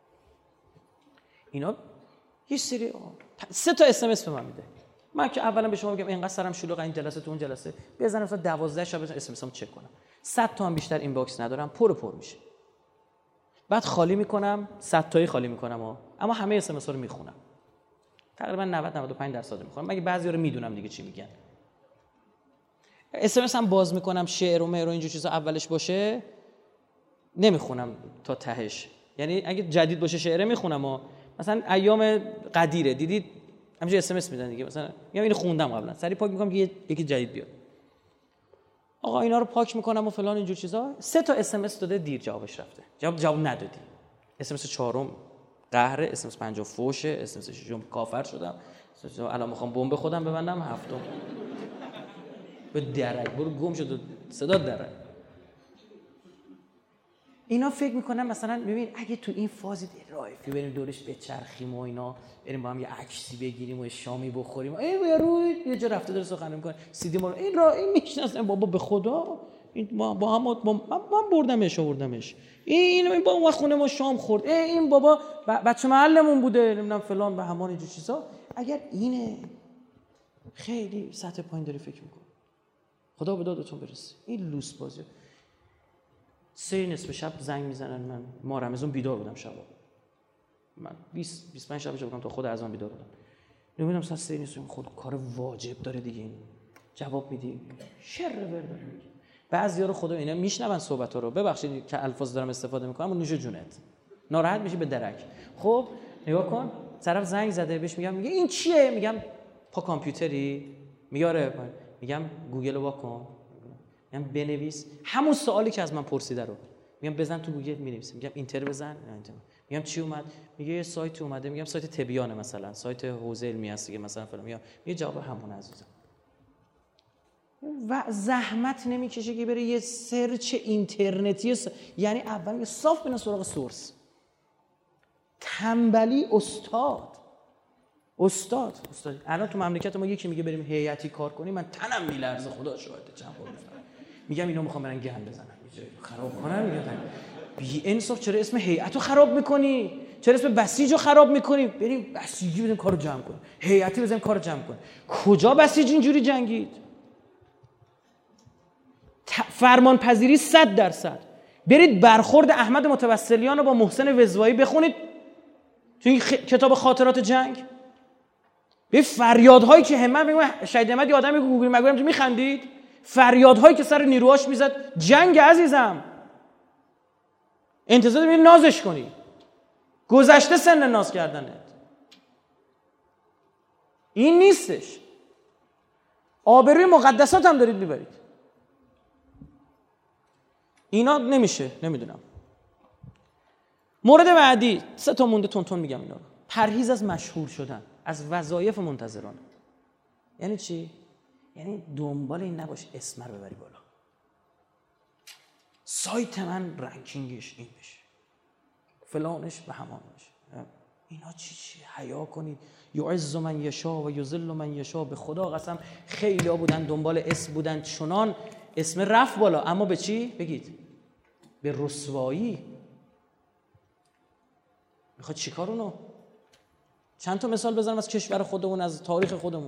Speaker 1: اینا یه سری سه تا اس ام اس به من میده. من که اولا به شما میگم اینقدر سرم شلوغه این جلسه تو اون جلسه، بزنم مثلا دوازده شب اس ام اسمو چک کنم، صد تا هم بیشتر اینباکس ندارم، پر پر میشه. بعد خالی میکنم، صد تایی خالی میکنم ها. اما همه اس ام اس ها رو میخونم. تقریبا نود نود و پنج درصد میخونم، مگه بعضیا رو میدونم دیگه چی میگن. اس ام اس هم باز میکنم، شعر و مهر و اینجور چیزا اولش باشه نمیخونم تا تهش. یعنی اگه جدید باشه شعره میخونم ها. مثلا ایام قدیره دیدید همینجوری اس ام اس میدن دیگه، مثلا میگم اینو خوندم قبلا، سری پاک میکنم که یکی جدید بیاد. آقا اینا رو پاک میکنم و فلان اینجور چیزا. سه تا اس ام اس داده دیر جوابش رفته، جواب جواب ندادی. اس ام اس چهارم قهره، اس ام اس پنجم فوشه، اس ام اس ششم کافر شدم، الان میخوام بمب خودم ببندم، هفتم به درک برو گم شد صدا درک. اینا فکر میکنم مثلا ببین اگه تو این فازی رایفی بریم دورش بچرخیم و اینا بریم با هم یه عکسی بگیریم و شامی بخوریم، ای روی یه جا رفته داره سخن میکنه سیدی ما این را این میشناسن بابا به خدا این ما با هم با من بردمش آوردمش این این با اون خونه ما شام خورد، این بابا بچه محلمون بوده نمیدونم فلان به همان اینجور چیزا. اگر اینه خیلی سطح پایین داری فکر میکنی. خدا به دادتون برسه. این لوس بازی سه نصف شب زنگ میزنن، من ما رمضان بیدار بودم شبا، من بیست بیست و پنج شب بودم تا خود اذان بیدار بودم، نمیدونم ساعت سه نصف خود کار واجب داره دیگه، این جواب میدی شر ور داره میگه. بعضیا رو خدا اینا میشنون صحبت رو، ببخشید که الفاظ دارم استفاده میکنم اما نوش جونت ناراحت میشی به درک. خب نگاه کن طرف زنگ زده بهش میگم میگه این چیه، میگم پا کامپیوتری، میگه آره، میگم گوگل رو وا کن، میگم بنویس همون سوالی که از من پرسیده رو، میگم بزن تو گوگل مینویسم، میگم اینتر بزن، میگم چی اومد، میگه یه سایت اومده، میگم سایت تبیانه مثلا، سایت حوزه علمی هست دیگه مثلا فلان، میگم یه جواب همون عزیزم. و زحمت نمیکشه که بره یه سرچ اینترنتی س... یعنی اول یه صاف بنا سراغ سورس. تنبلی استاد استاد استاد الان تو مملکت ما یکی میگه بریم هیئتی کار کنیم، من تنم میلرزه خدا شاهده. چند بار گفتم میگم اینو میخوام برن گند بزنن خراب کنن، میگم بی انصاف چرا اسم هیئتو خراب میکنی، چرا اسم بسیجو خراب میکنی، بریم بسیجی بزنیم کارو جمع کنیم، هیئتی بزنیم کارو جمع کنیم. کجا بسیج اینجوری جنگید؟ فرمان پذیری صد درصد. برید برخورد احمد متوسلیان رو با محسن وزوایی بخونید تو این خ... کتاب خاطرات جنگ. به فریادهایی که همت میگم شهید احمد یه آدمی گوگل مگم میخندید، فریادهایی که سر نیروهاش میزد. جنگ عزیزم انتظار داری نازش کنی، گذشته سن ناز کردنت. این نیستش. آبروی مقدسات هم دارید میبرید. اینا نمیشه. نمیدونم. مورد بعدی سه تا مونده تون تون میگم اینا رو. پرهیز از مشهور شدن، از وظایف منتظرانه. یعنی چی؟ یعنی دنبال این نباش اسم رو ببری بالا، سایت من رنکینگش این بشه، فلانش به همان بشه. اینا چی چی؟ حیا کنید. یعز من یشا و یذل من یشا. به خدا قسم خیلی ها بودن دنبال اسم بودن، چنان اسم رفت بالا، اما به چی؟ بگید به رسوایی. میخواد چیکار اونو؟ چند تا مثال بزنم از کشور خودمون، از تاریخ خودمون.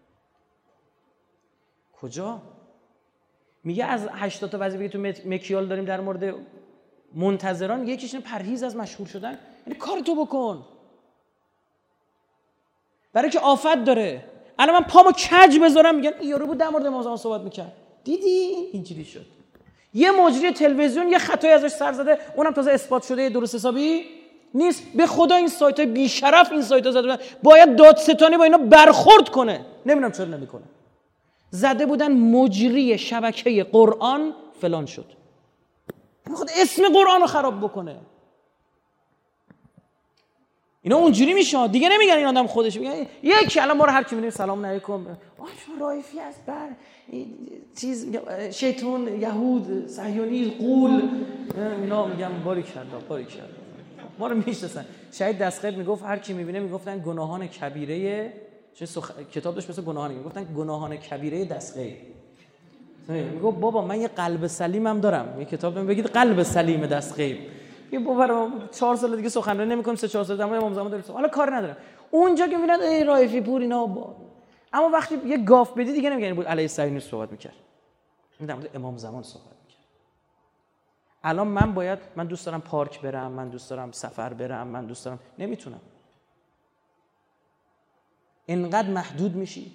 Speaker 1: کجا؟ میگه از هشتاد تا وظیفه تو مکیال داریم در مورد منتظران، یکیش اینه پرهیز از مشهور شدن. یعنی کار تو بکن، برای که آفت داره. الان من پامو کج بذارم میگن این یارو بود در مورد ما صحبت میکرد، دیدی اینجوری شد. یه مجری تلویزیون یه خطایی ازش سر زده، اونم تازه اثبات شده درست حسابی نیست. به خدا این سایت‌های بی شرف این سایت‌ها زده بودن، باید دادستانی با اینا برخورد کنه. نمیدونم چرا نمیکنه. زده بودن مجری شبکه قرآن فلان شد. میخواد اسم قرآن رو خراب بکنه. اینا اونجوری میشه دیگه، نمیگن این آدم خودش، میگن یک الان ما رو هر کی میبینیم سلام علیکم، آ شما رایفی است، بر چیز شیطان، یهود، صهیونی، غول، اینا میگم باریکالله باریکالله. ما رو میشناسن. شهید دستغیب میگفت هر کی میبینه میگفتن گناهان کبیره، چه سخ... کتاب داشت مثل گناهان، میگفتن گناهان کبیره دستغیب. میگفت بابا من یه قلب سلیمم دارم، یه کتاب دارم بگید قلب سلیم دستغیب. یه بابا چهار سال دیگه سخنرانی نمی‌کنم، سه چهار سال در مورد امام زمان داریم، حالا کار ندارم. اونجا که میبینن ای رایفی پور اینا با... اما وقتی یه گاف بدی دیگه نمیگن بود علیه صهیونی صحبت میکرد، در مورد امام زمان صحبت میکرد. الان من باید، من دوست دارم پارک برم، من دوست دارم سفر برم، من دوست دارم، نمیتونم. اینقدر محدود میشی.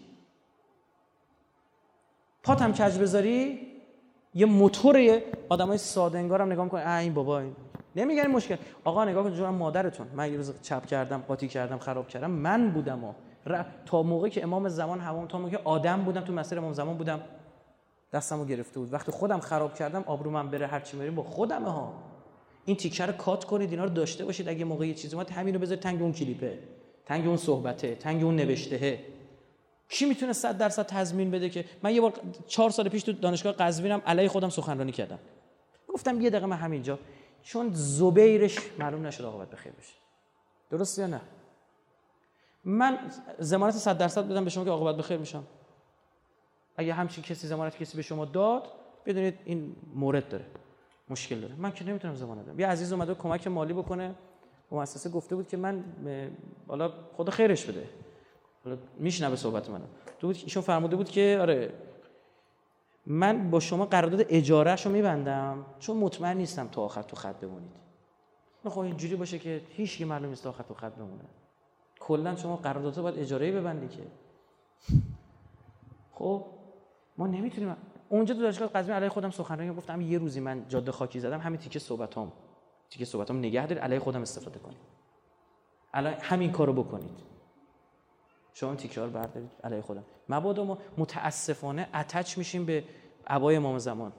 Speaker 1: پاتم کج بذاری یه موتور آدمای ساده انگارم نگاه میکنه، اه این بابا این. نمیگن این مشکل. آقا نگاه کن جورم مادرتون، من یه روز چپ کردم، قاطی کردم، خراب کردم، من بودم و ر... تا موقعی که امام زمان هوام، تا موقعی که آدم بودم تو مسیر امام زمان بودم، دستمو گرفته بود. وقتی خودم خراب کردم آبرومم بره، هر چی بریم با خودمه ها. این تیکه رو کات کنید، اینا رو داشته باشید. اگه موقعی چیزی اومد همینو بذارید تنگ اون کلیپه، تنگ اون صحبته، تنگ اون نوشته. کی میتونه صد درصد تضمین بده که من یه بار چهار سال پیش تو دانشگاه قزوینم علیه خودم سخنرانی کردم، گفتم یه دقیقه من همینجا، چون زبیرش معلوم نشد عاقبت بخیر بشه. درست یا نه؟ من ضمانت صد درصد بدم به شما که عاقبت بخیر میشم. اگه همچین کسی ضمانت کسی به شما داد، بدونید این مورد داره، مشکل داره. من که نمیتونم ضمانت بدم. یه عزیز اومده کمک مالی بکنه، مؤسسه گفته بود که من حالا خدا خیرش بده، حالا میشنوه صحبت منو، تو بود ایشون فرموده بود که آره من با شما قرارداد اجارهشو میبندم چون مطمئن نیستم تا آخر تو خط بمونید. خب اینجوری باشه که هیچ کی معلوم نیست تا آخر تو خط بمونه. کلا شما قراردادها باید اجاره‌ای ببندی که. خب ما نمیتونیم. اونجا تو دانشگاه قزوین علیه خودم سخنرانی گفتم، یه روزی من جاده خاکی زدم، همین تیکه صحبتام تیکه صحبتام نگه دارید، علیه خودم استفاده کنید. الان همین کارو بکنید. شما تیکرار بردارید علیه خودم. مبادا ما متاسفانه اتچ میشیم به عبای امام زمان.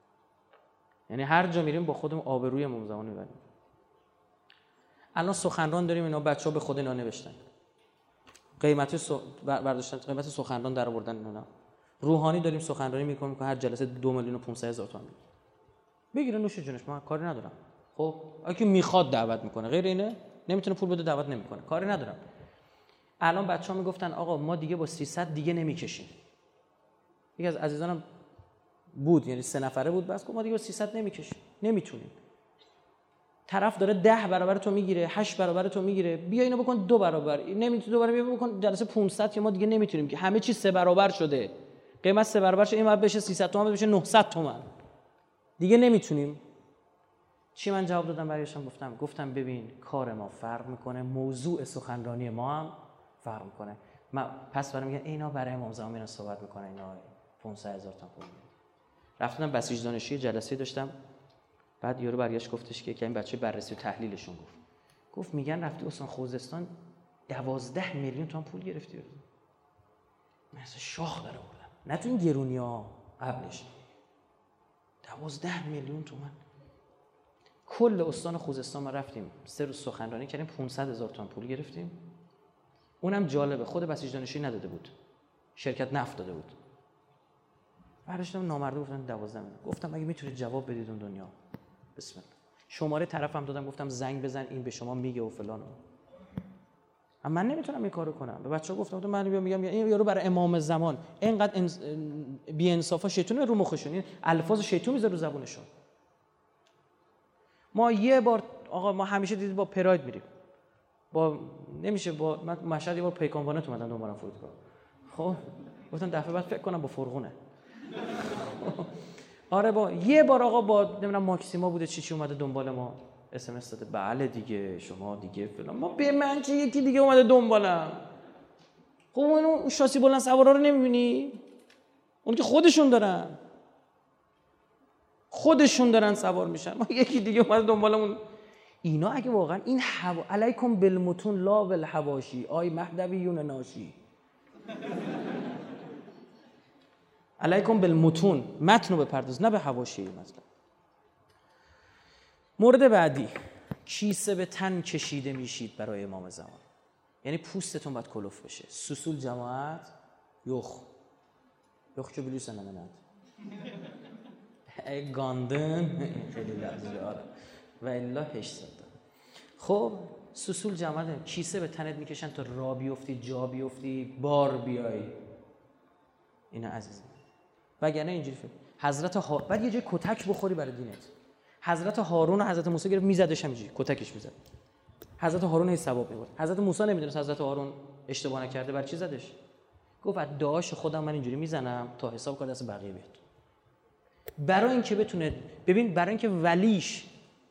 Speaker 1: یعنی هر جا میریم با خودمون آبروی امام زمان میبریم. الان سخنران داریم، اینا بچه‌ها به خود اینا نوشتن. قیمت سو... برداشتن، قیمت سخنران در آوردن اینا. روحانی داریم سخنرانی میکنیم که هر جلسه دو میلیون و پانصد هزار تومان بگیره، نوش جونش، من کاری ندارم. خب اگه میخواد دعوت میکنه، غیر اینه نمیتونه پول بده دعوت نمیکنه، کاری ندارم. الان بچه‌ها میگفتن آقا ما دیگه با سیصد دیگه نمیکشیم. یکی از عزیزانم بود، یعنی سه نفره بود، بس گفت ما دیگه با سیصد نمیکشیم، نمیتونیم. طرف داره ده برابر تو میگیره، هشت برابر تو میگیره، بیا اینو بکن دو برابر، نمیتونی دو برابر، بیا بکن جلسه پانصد که ما دیگه نمیتونیم که همه چیز سه برابر شده، قیمت سه برابر شده، این بعد بشه سیصد تومان، بشه نهصد تومان، دیگه نمیتونیم. چی من جواب دادم برایشون؟ گفتم گفتم ببین کار ما فرق میکنه، موضوع سخنرانی ما هم فرق میکنه. من پس برام میگن اینا برای امام زمان میرن صحبت میکنن، اینا پانصد هزار تومان پول میدن. رفتم بسیج دانشی جلسه داشتم، بعد یارو برگشت گفتش که این بچه بررسی و تحلیلشون گفت گفت میگن رفتی استان خوزستان دوازده میلیون تومان پول گرفتی. من اصلا شاخ داره بردم، نه تو این گرونی‌ها، قبلش دوازده میلیون تومان. کل استان خوزستان ما رفتیم سه روز سخنرانی کردیم، پانصد هزار تومان پول گرفتیم. اونم جالبه خود بسیج دانشی نداده بود، شرکت نفت داده بود. براشتم نامرده گفتن دوازده میلیون. گفتم اگه میتونید جواب بدید اون دنیا بسم الله. شماره طرفم دادم، گفتم زنگ بزن این به شما میگه و فلان. اما من نمیتونم این کارو کنم. به بچه‌ها گفتم من میام میگم این یارو برای امام زمان اینقدر بی انصافا شیطونه رو مخشون، این الفاظ شیطون میذاره رو زبونشون. ما یه بار آقا ما همیشه دیدید با پراید میریم، با نمیشه با من مشهد یه بار پیکانوانت اومدن دنبالم فرودگاه. خب گفتم دفعه بعد فکر کنم با فرغونه. آره با یه بار آقا با نمیدونم ماکسیما بوده چی چی اومده دنبال ما، اس ام اس داده بله دیگه شما دیگه فلان. ما به من چه یکی دیگه اومده دنبالم. خب اون شاسی بلند سوارا رو نمیبینی؟ اون که خودشون دارن خودشون دارن سوار میشن، ما یکی دیگه اومده دنبالمون. اینا اگه واقعا این حوا علیکم بالمتون لا بالحواشی، آی مهدویون ناشی، علیکم بالمتون، متن رو بپرداز نه به حواشی. مثلا مورد بعدی، کیسه به تن کشیده میشید برای امام زمان. یعنی پوستتون باید کلوف بشه. سوسول جماعت یخ یخ چو بلیوس نمند ای گاندن خیلی لحظه آره و الا هشت صد. خب سوسول جماعت کیسه به تنت میکشن تا را بیفتی، جا بیفتی، بار بیای. اینا عزیزم وگرنه اینجوری فکر حضرت ها... بعد یه جای کتک بخوری برای دینت. حضرت هارون و حضرت موسی گرفت میزدش همینجوری کتکش میزد. حضرت هارون هی ثواب میبرد. حضرت موسی نمیدونست حضرت هارون اشتباه نکرده، برای چی زدش؟ گفت ادعاش خودم من اینجوری میزنم تا حساب کنه دست بقیه بیاد. برای اینکه بتونه ببین برای اینکه ولیش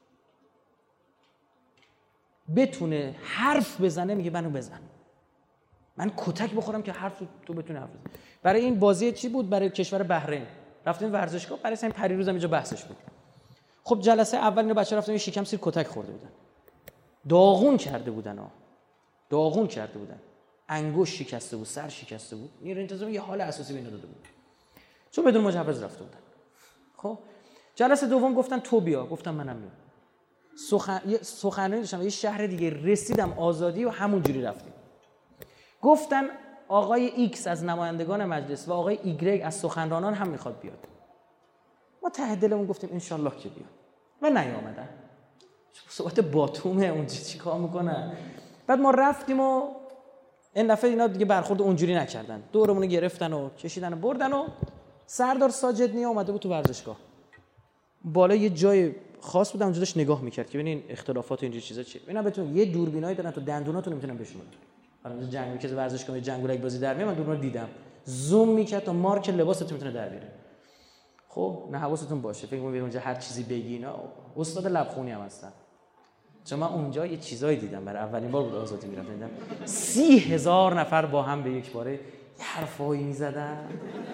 Speaker 1: بتونه حرف بزنه میگه منو بزن. من کتک بخورم که حرف تو بتونه حرف بزنه. برای این بازی چی بود؟ برای کشور بحرین رفتیم ورزشگاه، برای همین پریروز هم اینجا بحثش بود. خب جلسه اول اینو بچه‌ها رفتن شکم سیر کتک خورده بودن. داغون کرده بودن ها. داغون کرده بودن. انگشت شکسته بود، سر شکسته بود. نیروی انتظامی یه حال اساسی به اینا داده بود. چون بدون مجوز رفته بودن. خب جلسه دوم گفتن تو بیا، گفتم منم میام. سخن یه سخنرانی داشتم یه شهر دیگه، رسیدم آزادی و همون جوری رفتیم. گفتن آقای ایکس از نمایندگان مجلس و آقای ایگرگ از سخنرانان هم میخواد بیاد. ما ته دلمون گفتیم ان شاءالله که بیاد و نیامدن. صحبت باتومه اونجا چیکار میکنن. بعد ما رفتیم و این دفعه اینا دیگه برخورد اونجوری نکردن، دورمون رو گرفتن و کشیدن و بردن و سردار ساجدنی اومده بود تو ورزشگاه بالا یه جای خاص بود اونجا داشت نگاه میکرد که ببینین اختلافات و اینجور چیزا چیه. اینا بتون یه دوربینایی دارن تو دندوناتون نمیتونن بشونن. حالا جنگ میکرد ورزشگاه جنگولک بازی در میاد، من دوربین رو دیدم زوم میکرد تا مارک لباستون میتونه در بیاره. خب نه حواستون باشه فکر کنید اونجا هر چیزی بگی اینا استاد لبخونی هم هستن. چون من اونجا یه چیزایی دیدم، برای اولین بار بود آزادی میرفتم دیدم سی هزار نفر با هم به یک باره یه حرفایی میزدن.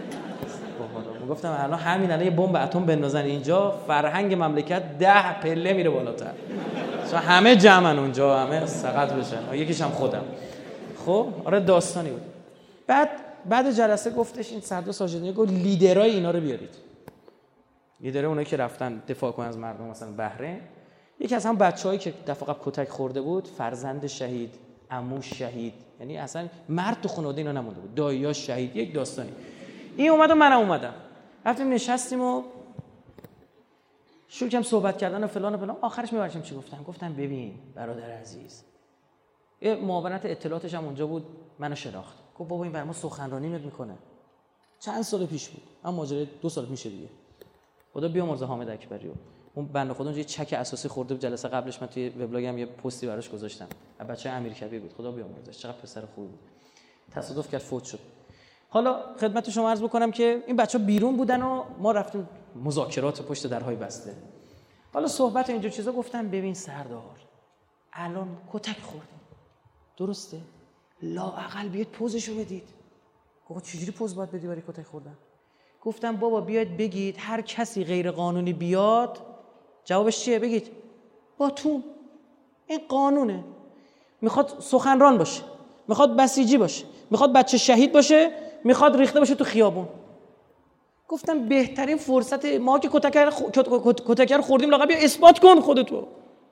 Speaker 1: خب گفتم الان همین الان یه بمب اتم بندازن اینجا فرهنگ مملکت ده پله میره بالاتر. چون همه جمعن اونجا، همه سقط بشن، یکیش هم خودم. خب آره داستانی بود. بعد بعد جلسه گفتش این سردار ساجدنی گفت لیدرای اینا رو بیارید. لیدرای اونایی که رفتن دفاع کنن از مردم مثلا بحرین. یکی از هم بچه‌هایی که دفعه قبل کتک خورده بود، فرزند شهید، عموش شهید، یعنی اصلا مرد تو خانواده اینا نمونده بود، داییاش شهید، یک داستانی. این اومد و منم اومدم. رفتیم نشستیم و شروع کردم صحبت کردن و فلان و فلان. آخرش میبرشم چی گفتم؟ گفتم ببین برادر عزیز، یه معاونت اطلاعاتش هم اونجا بود، منو شناخت. گفت بابا این برام سخنرانی میکنه. چند سال پیش بود. اما ماجرا دو سال میشه دیگه. خدا بیامرز حامد اکبری. اون بنده خدا اونجا یه چک اساسی خورده بود جلسه قبلش، من توی وبلاگم یه پستی براش گذاشتم. بچه‌ی امیرکبیر بود. خدا بیامرزش. چقدر پسر خوبی بود. تصادف کرد فوت شد. حالا خدمت شما عرض بکنم که این بچه‌ها بیرون بودن و ما رفتیم مذاکرات پشت درهای بسته. حالا صحبت اینجور چیزا گفتم ببین سردار الان کتک خوردیم. درسته؟ لااقل بیاید پوزشو بدید. گفت چجوری پوز باید بدی برای کتک خوردن؟ گفتم بابا بیاید بگید هر کسی غیر قانونی بیاد جوابش چیه؟ بگید با تو این قانونه. میخواد سخنران باشه، میخواد بسیجی باشه، میخواد بچه شهید باشه، میخواد ریخته باشه تو خیابون. گفتم بهترین فرصت ما که کتکر خ... کتکر خوردیم لااقل بیا اثبات کن خودتو.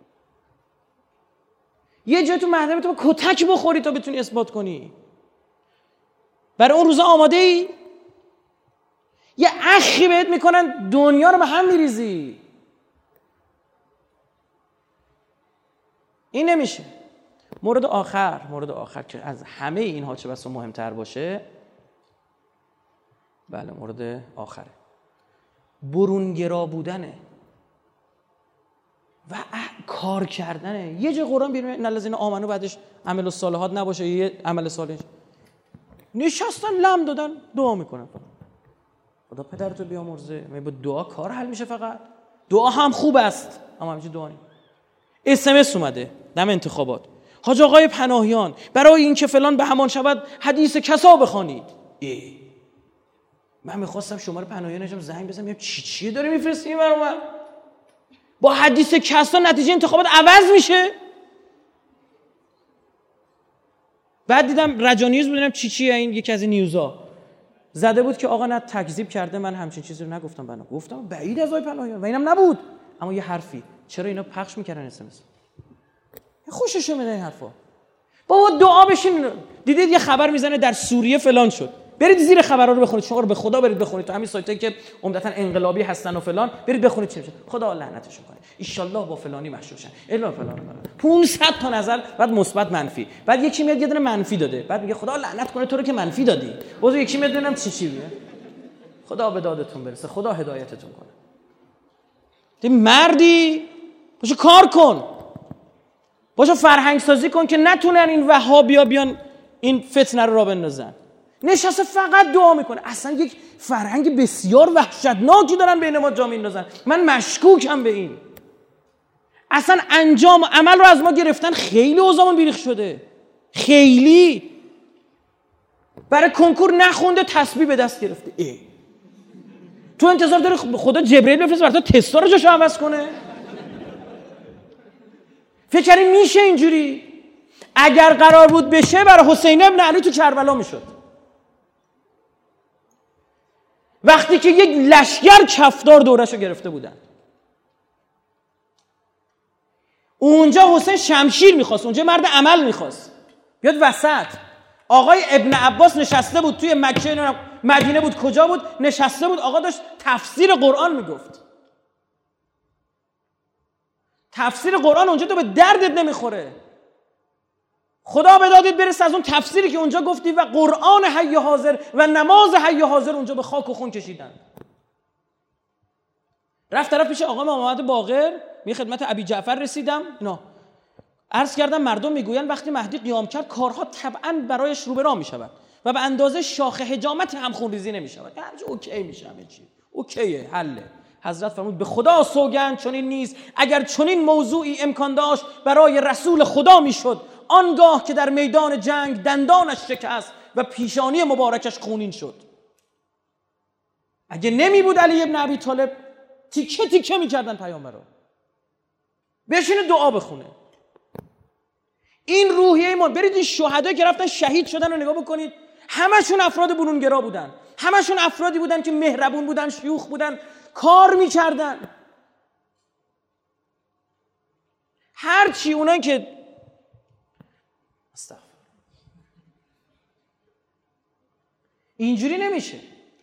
Speaker 1: یه جای تو محضر تو کتک بخوری تا بتونی اثبات کنی. برای اون روزا آماده ای؟ یه اخی بهت میکنن دنیا رو به هم میریزی. این نمیشه. مورد آخر مورد آخر که از همه اینها چه بسا مهمتر باشه، بله مورد آخره، برونگرا بودنه و کار کردنه. یه جای قرآن بیرون ان الذین آمنوا بعدش عمل الصالحات نباشه، یه عمل صالح نشستن لم دادن دعا میکنن. خدا پدرتو بیامرزه. می با دعا کار حل میشه؟ فقط دعا هم خوب است اما همیشه دعا نیم. اس ام اس اومده دم انتخابات، حاج آقای پناهیان برای اینکه فلان به همان شود حدیث کسا بخوانید. ای من میخواستم شماره پناهیانشم زنگ بزنم ببینم چی چیه داره میفرستی برام من با حدیث کسا نتیجه انتخابات عوض میشه. بعد دیدم رجانیوز بودم چی چیه این، یکی از این نیوزا زده بود که آقا نه تکذیب کرده، من همچین چیزی رو نگفتم. بنا گفتم بعید از آقای پناهیان و اینم نبود، اما یه حرفی چرا اینا پخش میکردن اس ام اس؟ خوششون میاد این حرفا. بابا دعا بشین. دیدید یه خبر میزنه در سوریه فلان شد، برید زیر خبرها رو بخونید. شما رو به خدا برید بخونید تو همین سایتایی که عمدتاً انقلابی هستن و فلان، برید بخونید چی میشه. خدا لعنتشون کنه، ان شاءالله با فلانی مشروع شن، الا فلان فلان. پانصد تا نظر، بعد مثبت منفی، بعد یکی میاد یه دونه منفی داده، بعد میگه خدا لعنت کنه تو رو که منفی دادی. باز یکی میاد ببینم چی چی میگه. خدا به دادتون برسه، خدا هدایتتون کنه. تو مردی باشو کار کن، باشو فرهنگ سازی کن که نتونن این وهابیا بیان این فتنه رو را بندازن. نشسته فقط دعا میکنه. اصلا یک فرهنگ بسیار وحشتناکی دارن بین ما جا میندازن. من مشکوکم به این. اصلا انجام عمل رو از ما گرفتن. خیلی اوضاعمون بیریخ شده، خیلی. برای کنکور نخونده تسبیح به دست گرفته. ای تو انتظار داری خدا جبرئیل بفرسته برات تستا رو جاشو عوض کنه؟ فکر کردی میشه اینجوری؟ اگر قرار بود بشه برای حسین ابن علی تو کربلا میشد. وقتی که یک لشگر کفدار دورشو گرفته بودن، اونجا حسین شمشیر میخواست، اونجا مرد عمل میخواست بیاد وسط. آقای ابن عباس نشسته بود توی مکه، مدینه بود، کجا بود نشسته بود، آقا داشت تفسیر قرآن میگفت. تفسیر قرآن اونجا تو به دردت نمیخوره. خدا به دادت برسه از اون تفسیری که اونجا گفتی و قرآن حی حاضر و نماز حی حاضر اونجا به خاک و خون کشیدن. رفت طرف پیش آقا محمد باقر، می خدمت ابی جعفر رسیدم، اینا عرض کردم مردم میگوین وقتی مهدی قیام کرد کارها طبعا برایش رو به راه میشود و به اندازه شاخ حجامت هم خونریزی نمیشود. همه چی اوکی میشه، همه چی اوکیه، حله. حضرت فرمود به خدا سوگند چنین نیست. اگر چنین موضوعی امکان داشت برای رسول خدا میشد، آنگاه که در میدان جنگ دندانش شکست و پیشانی مبارکش خونین شد. اگه نمی بود علی ابن ابی طالب تیکه تیکه میکردن پیامبرو. بشینه دعا بخونه. این روحیه ایمان. برید این شهدا که رفتن شهید شدن رو نگاه بکنید. همشون افراد برونگرا بودن، همشون افرادی بودن که مهربون بودن، شیوخ بودن، کار میکردن. هرچی اونایی که استغفر اینجوری نمیشه.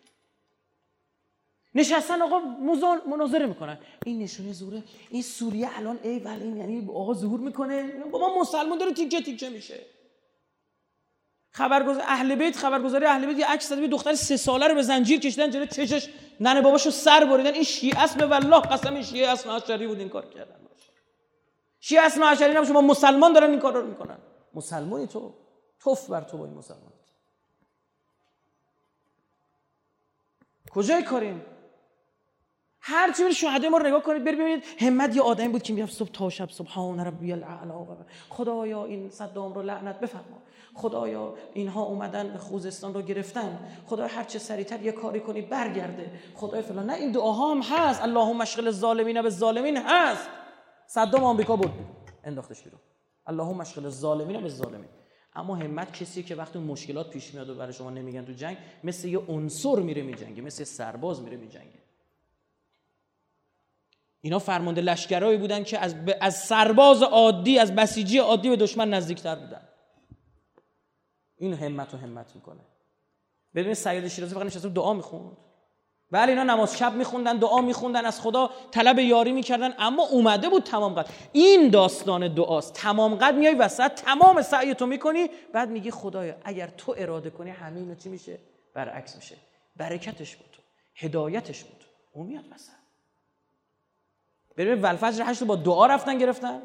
Speaker 1: نشستن آقا مناظره میکنن. این نشونه زوره، این سوریه الان ای ولی این یعنی آقا ظهور میکنه، بابا مسلمان داره تیکه تیکه میشه. خبرگزار اهل بیت، خبرگزاری اهل بیت یه عکس داده، دختر سه ساله رو به زنجیر کشیدن جلوی چشش، ننه باباشو سر بریدن. این شیعه است، به والله قسم این شیعه اصلا عشری بود این کار کردن. شیعه اصلا عشری نباشه، شما مسلمان دارن این کار رو میکنن. مسلمانی تو؟ توف بر تو با این مسلمان. کجای کاریم؟ هر چی برید شهدای ما رو نگاه کنید، برید ببینید همت یه آدمی بود که میرفت صبح تا شب سبحان ربی الاعلی، خدایا این صدام رو لعنت بفرما، خدایا اینها اومدن خوزستان رو گرفتن، خدایا هر چه سریعتر یه کاری کنی برگرده، خدایا فلان. نه این دعاها هم هست، اللهم اشغل الظالمین بالظالمین هست. صدام آمریکا بود انداختش بیرون، اللهم اشغل الظالمین بالظالمین. اما همت کسی که وقتی مشکلات پیش میاد و برای شما نمیگن تو جنگ، مثل یه عنصر میره میجنگه، مثل سرباز میره میجنگه. اینا فرمانده لشکرایی بودن که از ب... از سرباز عادی، از بسیجی عادی به دشمن نزدیکتر بودن. این همت و همت میکنه. ببین سید شیرازی فقط نشسته دعا میخوند. بله اینا نماز شب میخوندن، دعا میخوندن، از خدا طلب یاری میکردن، اما اومده بود تمام قد. این داستان دعاست. تمام قد میای وسط، تمام سعی تو میکنی، بعد میگی خدایا اگر تو اراده کنی همه اینا چی میشه؟ برعکس میشه. برکتش بود، هدایتش بود. اون میاد وسط. ببین والفجر هشت رو با دعا رفتن گرفتن.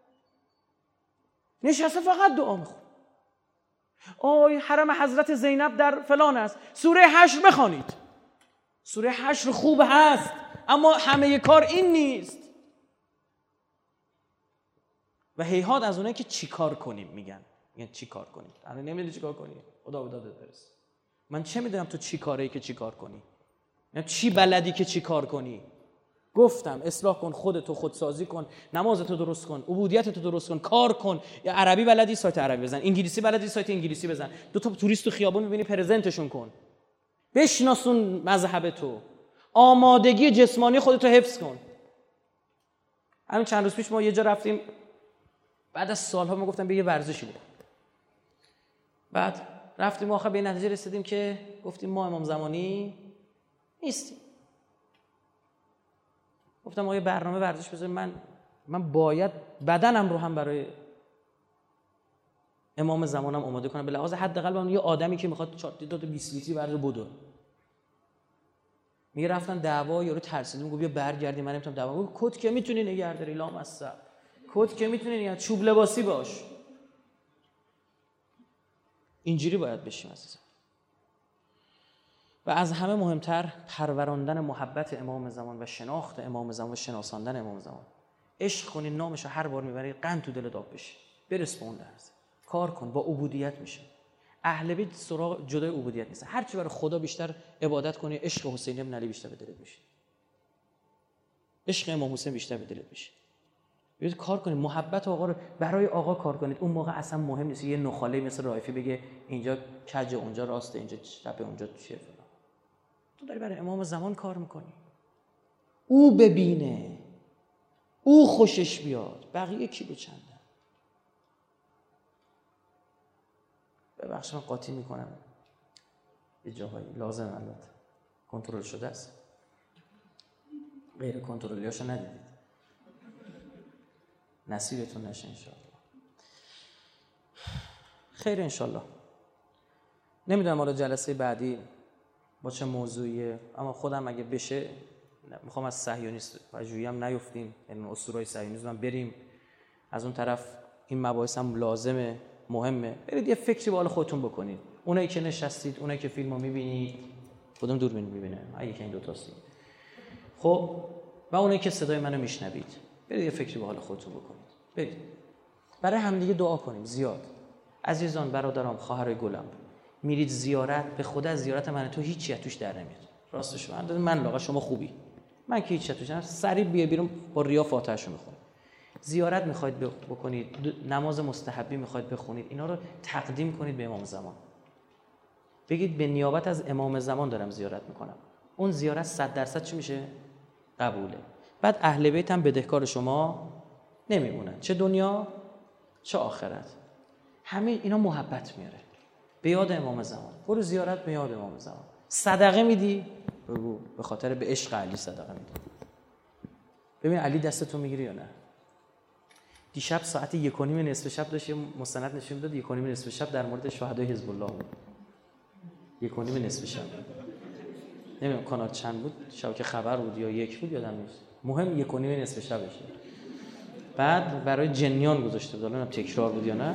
Speaker 1: نشسته فقط دعا میخون. آی حرم حضرت زینب در فلان است، سوره حشر بخوانید. سوره حشر خوب هست، اما همه کار این نیست. و هیهات از اونایی که چی کار کنیم میگن. میگن چی کار کنیم؟ الان نمیدونی چی کار کنی. خدا به دادت برسه. من چه میدونم تو چی کاری که چی کار کنی؟ یا چی بلدی که چی کار کنی؟ گفتم اصلاح کن خودتو، خودسازی کن، نمازتو درست کن، عبودیتتو درست کن، کار کن. یا عربی بلدی سایت عربی بزن، انگلیسی بلدی سایت انگلیسی بزن. دو تا توریست تو خیابون میبینی پرزنتشون کن. بشناسون مذهب تو. آمادگی جسمانی خودتو حفظ کن. همین چند روز پیش ما یه جا رفتیم، بعد از سالها ما گفتم بیا یه ورزشی بکن. بعد رفتیم آخر به نتیجه رسیدیم که گفتیم ما امام زمانی نیستیم. گفتم ما یه برنامه ورزش بذاریم، من من باید بدنم رو هم برای امام زمانم آماده کنم، به لحاظ حداقل من یه آدمی که میخواد چهار تا بیست لیتری ورزش بدو. میگه رفتن دعوا، یارو ترسیدیم گفت بیا برگردیم، من نمیتونم دعوا. گفت کد که میتونی نگهداری لامصب، کد که میتونی نگه، چوب لباسی باش. اینجوری باید بشیم عزیزان. و از همه مهمتر پروراندن محبت امام زمان و شناخت امام زمان و شناساندن امام زمان. عشق کنی، نامشو هر بار میبری قند تو دلت آب بشه، برس به اون درس، کار کن، با عبودیت میشه. اهل بیت سراغ جدای عبودیت نیست. هر چی برای خدا بیشتر عبادت کنی، عشق حسین ابن علی بیشتر به دلت میشه، عشق امام حسین بیشتر به دلت میشه. بیاید کار کنید، محبت آقا رو برای آقا کار کنید. اون موقع اصلا مهم نیست یه نخاله مثل رایفی بگه اینجا کج، اونجا راسته، اینجا چپه، اونجا چیه فلان. تو داری برای امام زمان کار میکنی، او ببینه، او خوشش بیاد، بقیه کی به چنده. ببخشید من قاطی میکنم، یه جاهایی لازم البته کنترل شده است، غیر کنترلیاشو ندیدید، نصیبتون نشه انشاءالله. خیر انشاءالله. نمیدونم حالا جلسه بعدی با چه موضوعیه، اما خودم اگه بشه میخوام از صهیونیست و جویی هم نیفتیم، یعنی اسطورهای صهیونیسم هم بریم. از اون طرف این مباحث هم لازمه، مهمه. برید یه فکری با حال خودتون بکنید. اونایی که نشستید، اونایی که فیلمو میبینید، کدوم دوربین میبینه؟ اگه که این دو تاست. خب و اونایی که صدای منو میشنوید، برید یه فکری با حال خودتون بکنید. برید برای همدیگه دعا کنیم زیاد. عزیزان، برادرام، خواهرای گلم، میرید زیارت، به خدا زیارت من تو هیچی توش در نمیاد. راستش من من لاغا شما خوبی، من که هیچی توش نمیاد. سریع بیا بیرون با ریا فاتحه‌شو میخونید. زیارت میخواید بکنید، نماز مستحبی میخواید بخونید، اینا رو تقدیم کنید به امام زمان. بگید به نیابت از امام زمان دارم زیارت میکنم. اون زیارت صد درصد چی میشه؟ قبوله. بعد اهل بیت هم بدهکار شما نمیمونن، چه دنیا چه آخرت. همه اینا محبت میاره به یاد امام زمان. برو زیارت به یاد امام زمان. صدقه میدی؟ بگو به خاطر به عشق علی صدقه میدی. ببین علی دستتو میگیری یا نه. دیشب ساعت یک و نیم نصف شب داشت یه مستند نشون داد، یک و نیم نصف شب در مورد شهدای حزب الله بود. یک و نیم نصف شب، نمیدونم کانال چند بود، شبکه خبر بود یا یک بود یادم نیست، مهم یک و نیم نصف شبشه. بعد برای جنیان گذاشته بود، نمیدونم تکرار بود یا نه.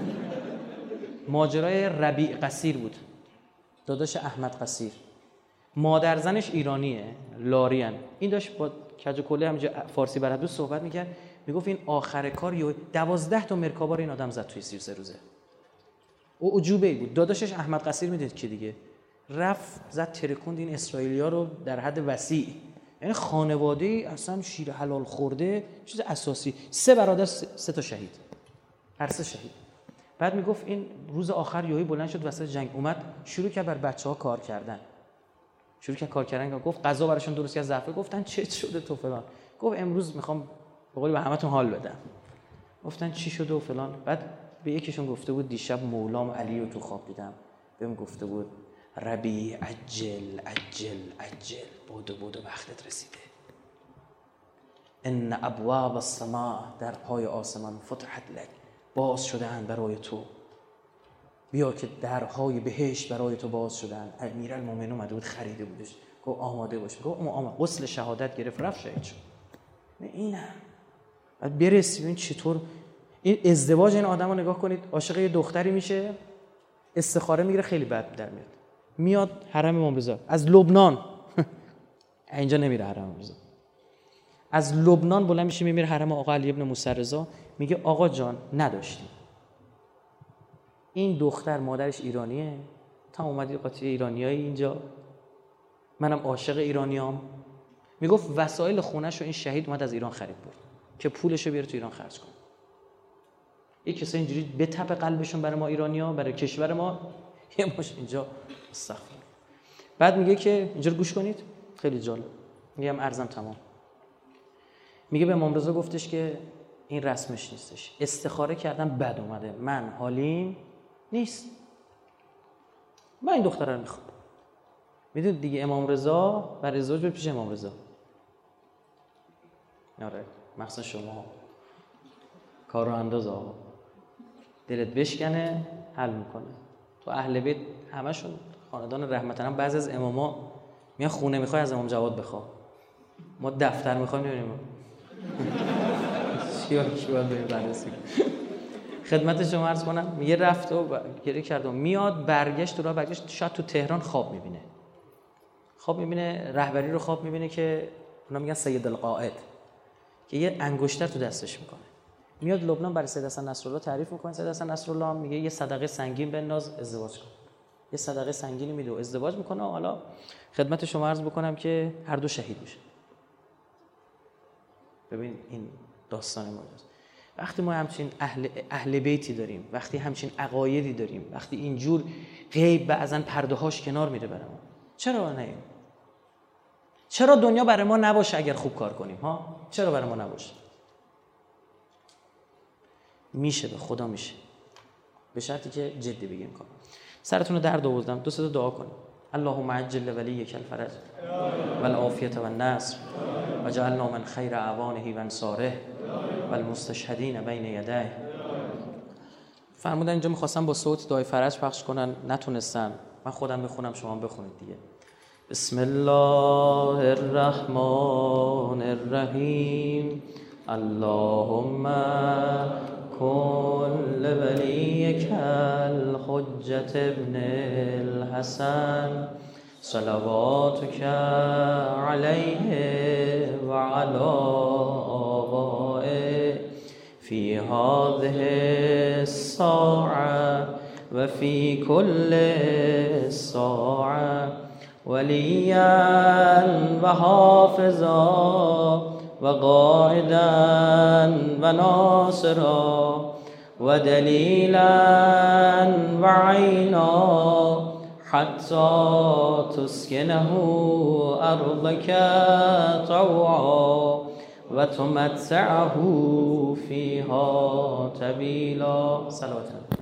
Speaker 1: ماجرای ربیع قصیر بود، داداش احمد قصیر. مادر زنش ایرانیه، لاریان. این داشت با کج و کله همینجا فارسی بلد بود صحبت میکرد، میگفت این آخر کار یه دوازده تا مرکابا رو این آدم زد توی سی و سه روزه. او عجوبه بود. داداشش احمد قصیر میدید که دیگه رفت زد ترکوند این اسرائیلیا رو در حد وسیع. یعنی خانواده اصلا شیر حلال خورده، چیز اساسی. سه برادر، سه تا شهید، هر سه شهید. بعد میگفت این روز آخر یهویی بلند شد وسط جنگ اومد، شروع کرد بر بچه‌ها کار کردن. شروع کرد کار کردن، گفت غذا براشون درست کرد، ظرفه. گفتن چه شده تو فلان؟ گفت امروز میخوام به قول به همتون حال بدم. گفتن چی شده و فلان. بعد به یکیشون گفته بود دیشب مولام علی رو تو خواب دیدم، بهم گفته بود ربی عجل عجل عجل، بودو بودو وقتت رسیده. ان ابواب السماء، در پای آسمان، فتحت لک، باز شده‌اند برای تو. بیا که درهای بهشت برای تو باز شدن. امیرالمومنین اومده بود خریده بودش، گفت آماده باش. گفت آماده. غسل شهادت گرفت رفت شهید شد. اینه بعد برسیم این چطور این ازدواج این آدمو نگاه کنید. عاشق یه دختری میشه، استخاره میگیره، خیلی بد در میاد، میاد حرم امام رضا از لبنان اینجا نمیره حرم امام رضا، از لبنان بلند میشه میره حرم آقا علی ابن موسی رضا. میگه آقا جان نداشتیم، این دختر مادرش ایرانیه، تا اومدی قاطی ایرانیایی اینجا، منم عاشق ایرانیام. میگفت وسایل خونه‌شو این شهید اومد از ایران خرید برد که پولشو بیاره تو ایران خرج کنه. یک کسا اینجوری به تپ قلبشون برای ما ایرانی‌ها، برای کشور ما، یه مش اینجا استغفر. بعد میگه که اینجا رو گوش کنید، خیلی جالب. میگم ارزم تمام. میگه به امام رضا گفتش که این رسمش نیستش، استخاره کردم بد اومده، من حالیم نیست، من این دختره رو میخوام. میدونید دیگه امام رضا برای ازدواج بره پیش امام رضا. آره مخصوصا شما کار رو انداز آقا، دلت بشکنه حل میکنه. تو اهل بیت همشون خاندان رحمت الله، بعضی از اماما میان خونه میخوای از امام جواد بخوا، ما دفتر میخوایم نمیدونیم چی چی باید بریم بررسی. خدمت شما عرض کنم میگه رفت و گریه کرد و میاد برگشت تو راه برگشت شاید تو تهران خواب میبینه، خواب میبینه رهبری رو، خواب میبینه که اونا میگن سید القائد، که یه انگشتر تو دستش میکنه. میاد لبنان برای سید حسن نصرالله تعریف میکنه. سید حسن نصرالله میگه یه صدقه سنگین بنداز ازدواج کن. یه صدقه سنگینی میده و ازدواج میکنه. و حالا خدمت شما عرض بکنم که هر دو شهید میشه. ببین این داستان ماجراست. وقتی ما همچین اهل اهل بیتی داریم، وقتی همچین عقایدی داریم، وقتی اینجور غیب بعضن پرده هاش کنار میره برامون، چرا نه؟ چرا دنیا برای ما نباشه اگر خوب کار کنیم ها؟ چرا برای ما نباشه؟ میشه، به خدا میشه، به شرطی که جدی بگیم کار. سرتون رو درد آوردم، دو سه تا دعا کنیم. اللهم عجل ولیک الفرج والعافیة والنصر وجعلنا من خیر اعوانه و انصاره والمستشهدین بین یدیه. فرمودن اینجا میخواستم با صوت دعای فرج پخش کنن، نتونستن. من خودم بخونم، شما بخونید دیگه. بسم الله الرحمن الرحیم. اللهم کن لولیک الحجة ابن الحسن صلواتک علیه و علی آبائه فی هذه الساعة و فی کل ساعة ولیا و حافظا و قائدا و ناصرا و دلیلا و عینا حتی تسکنه ارضک طوعا و تمتعه فیها طویلا. صلوات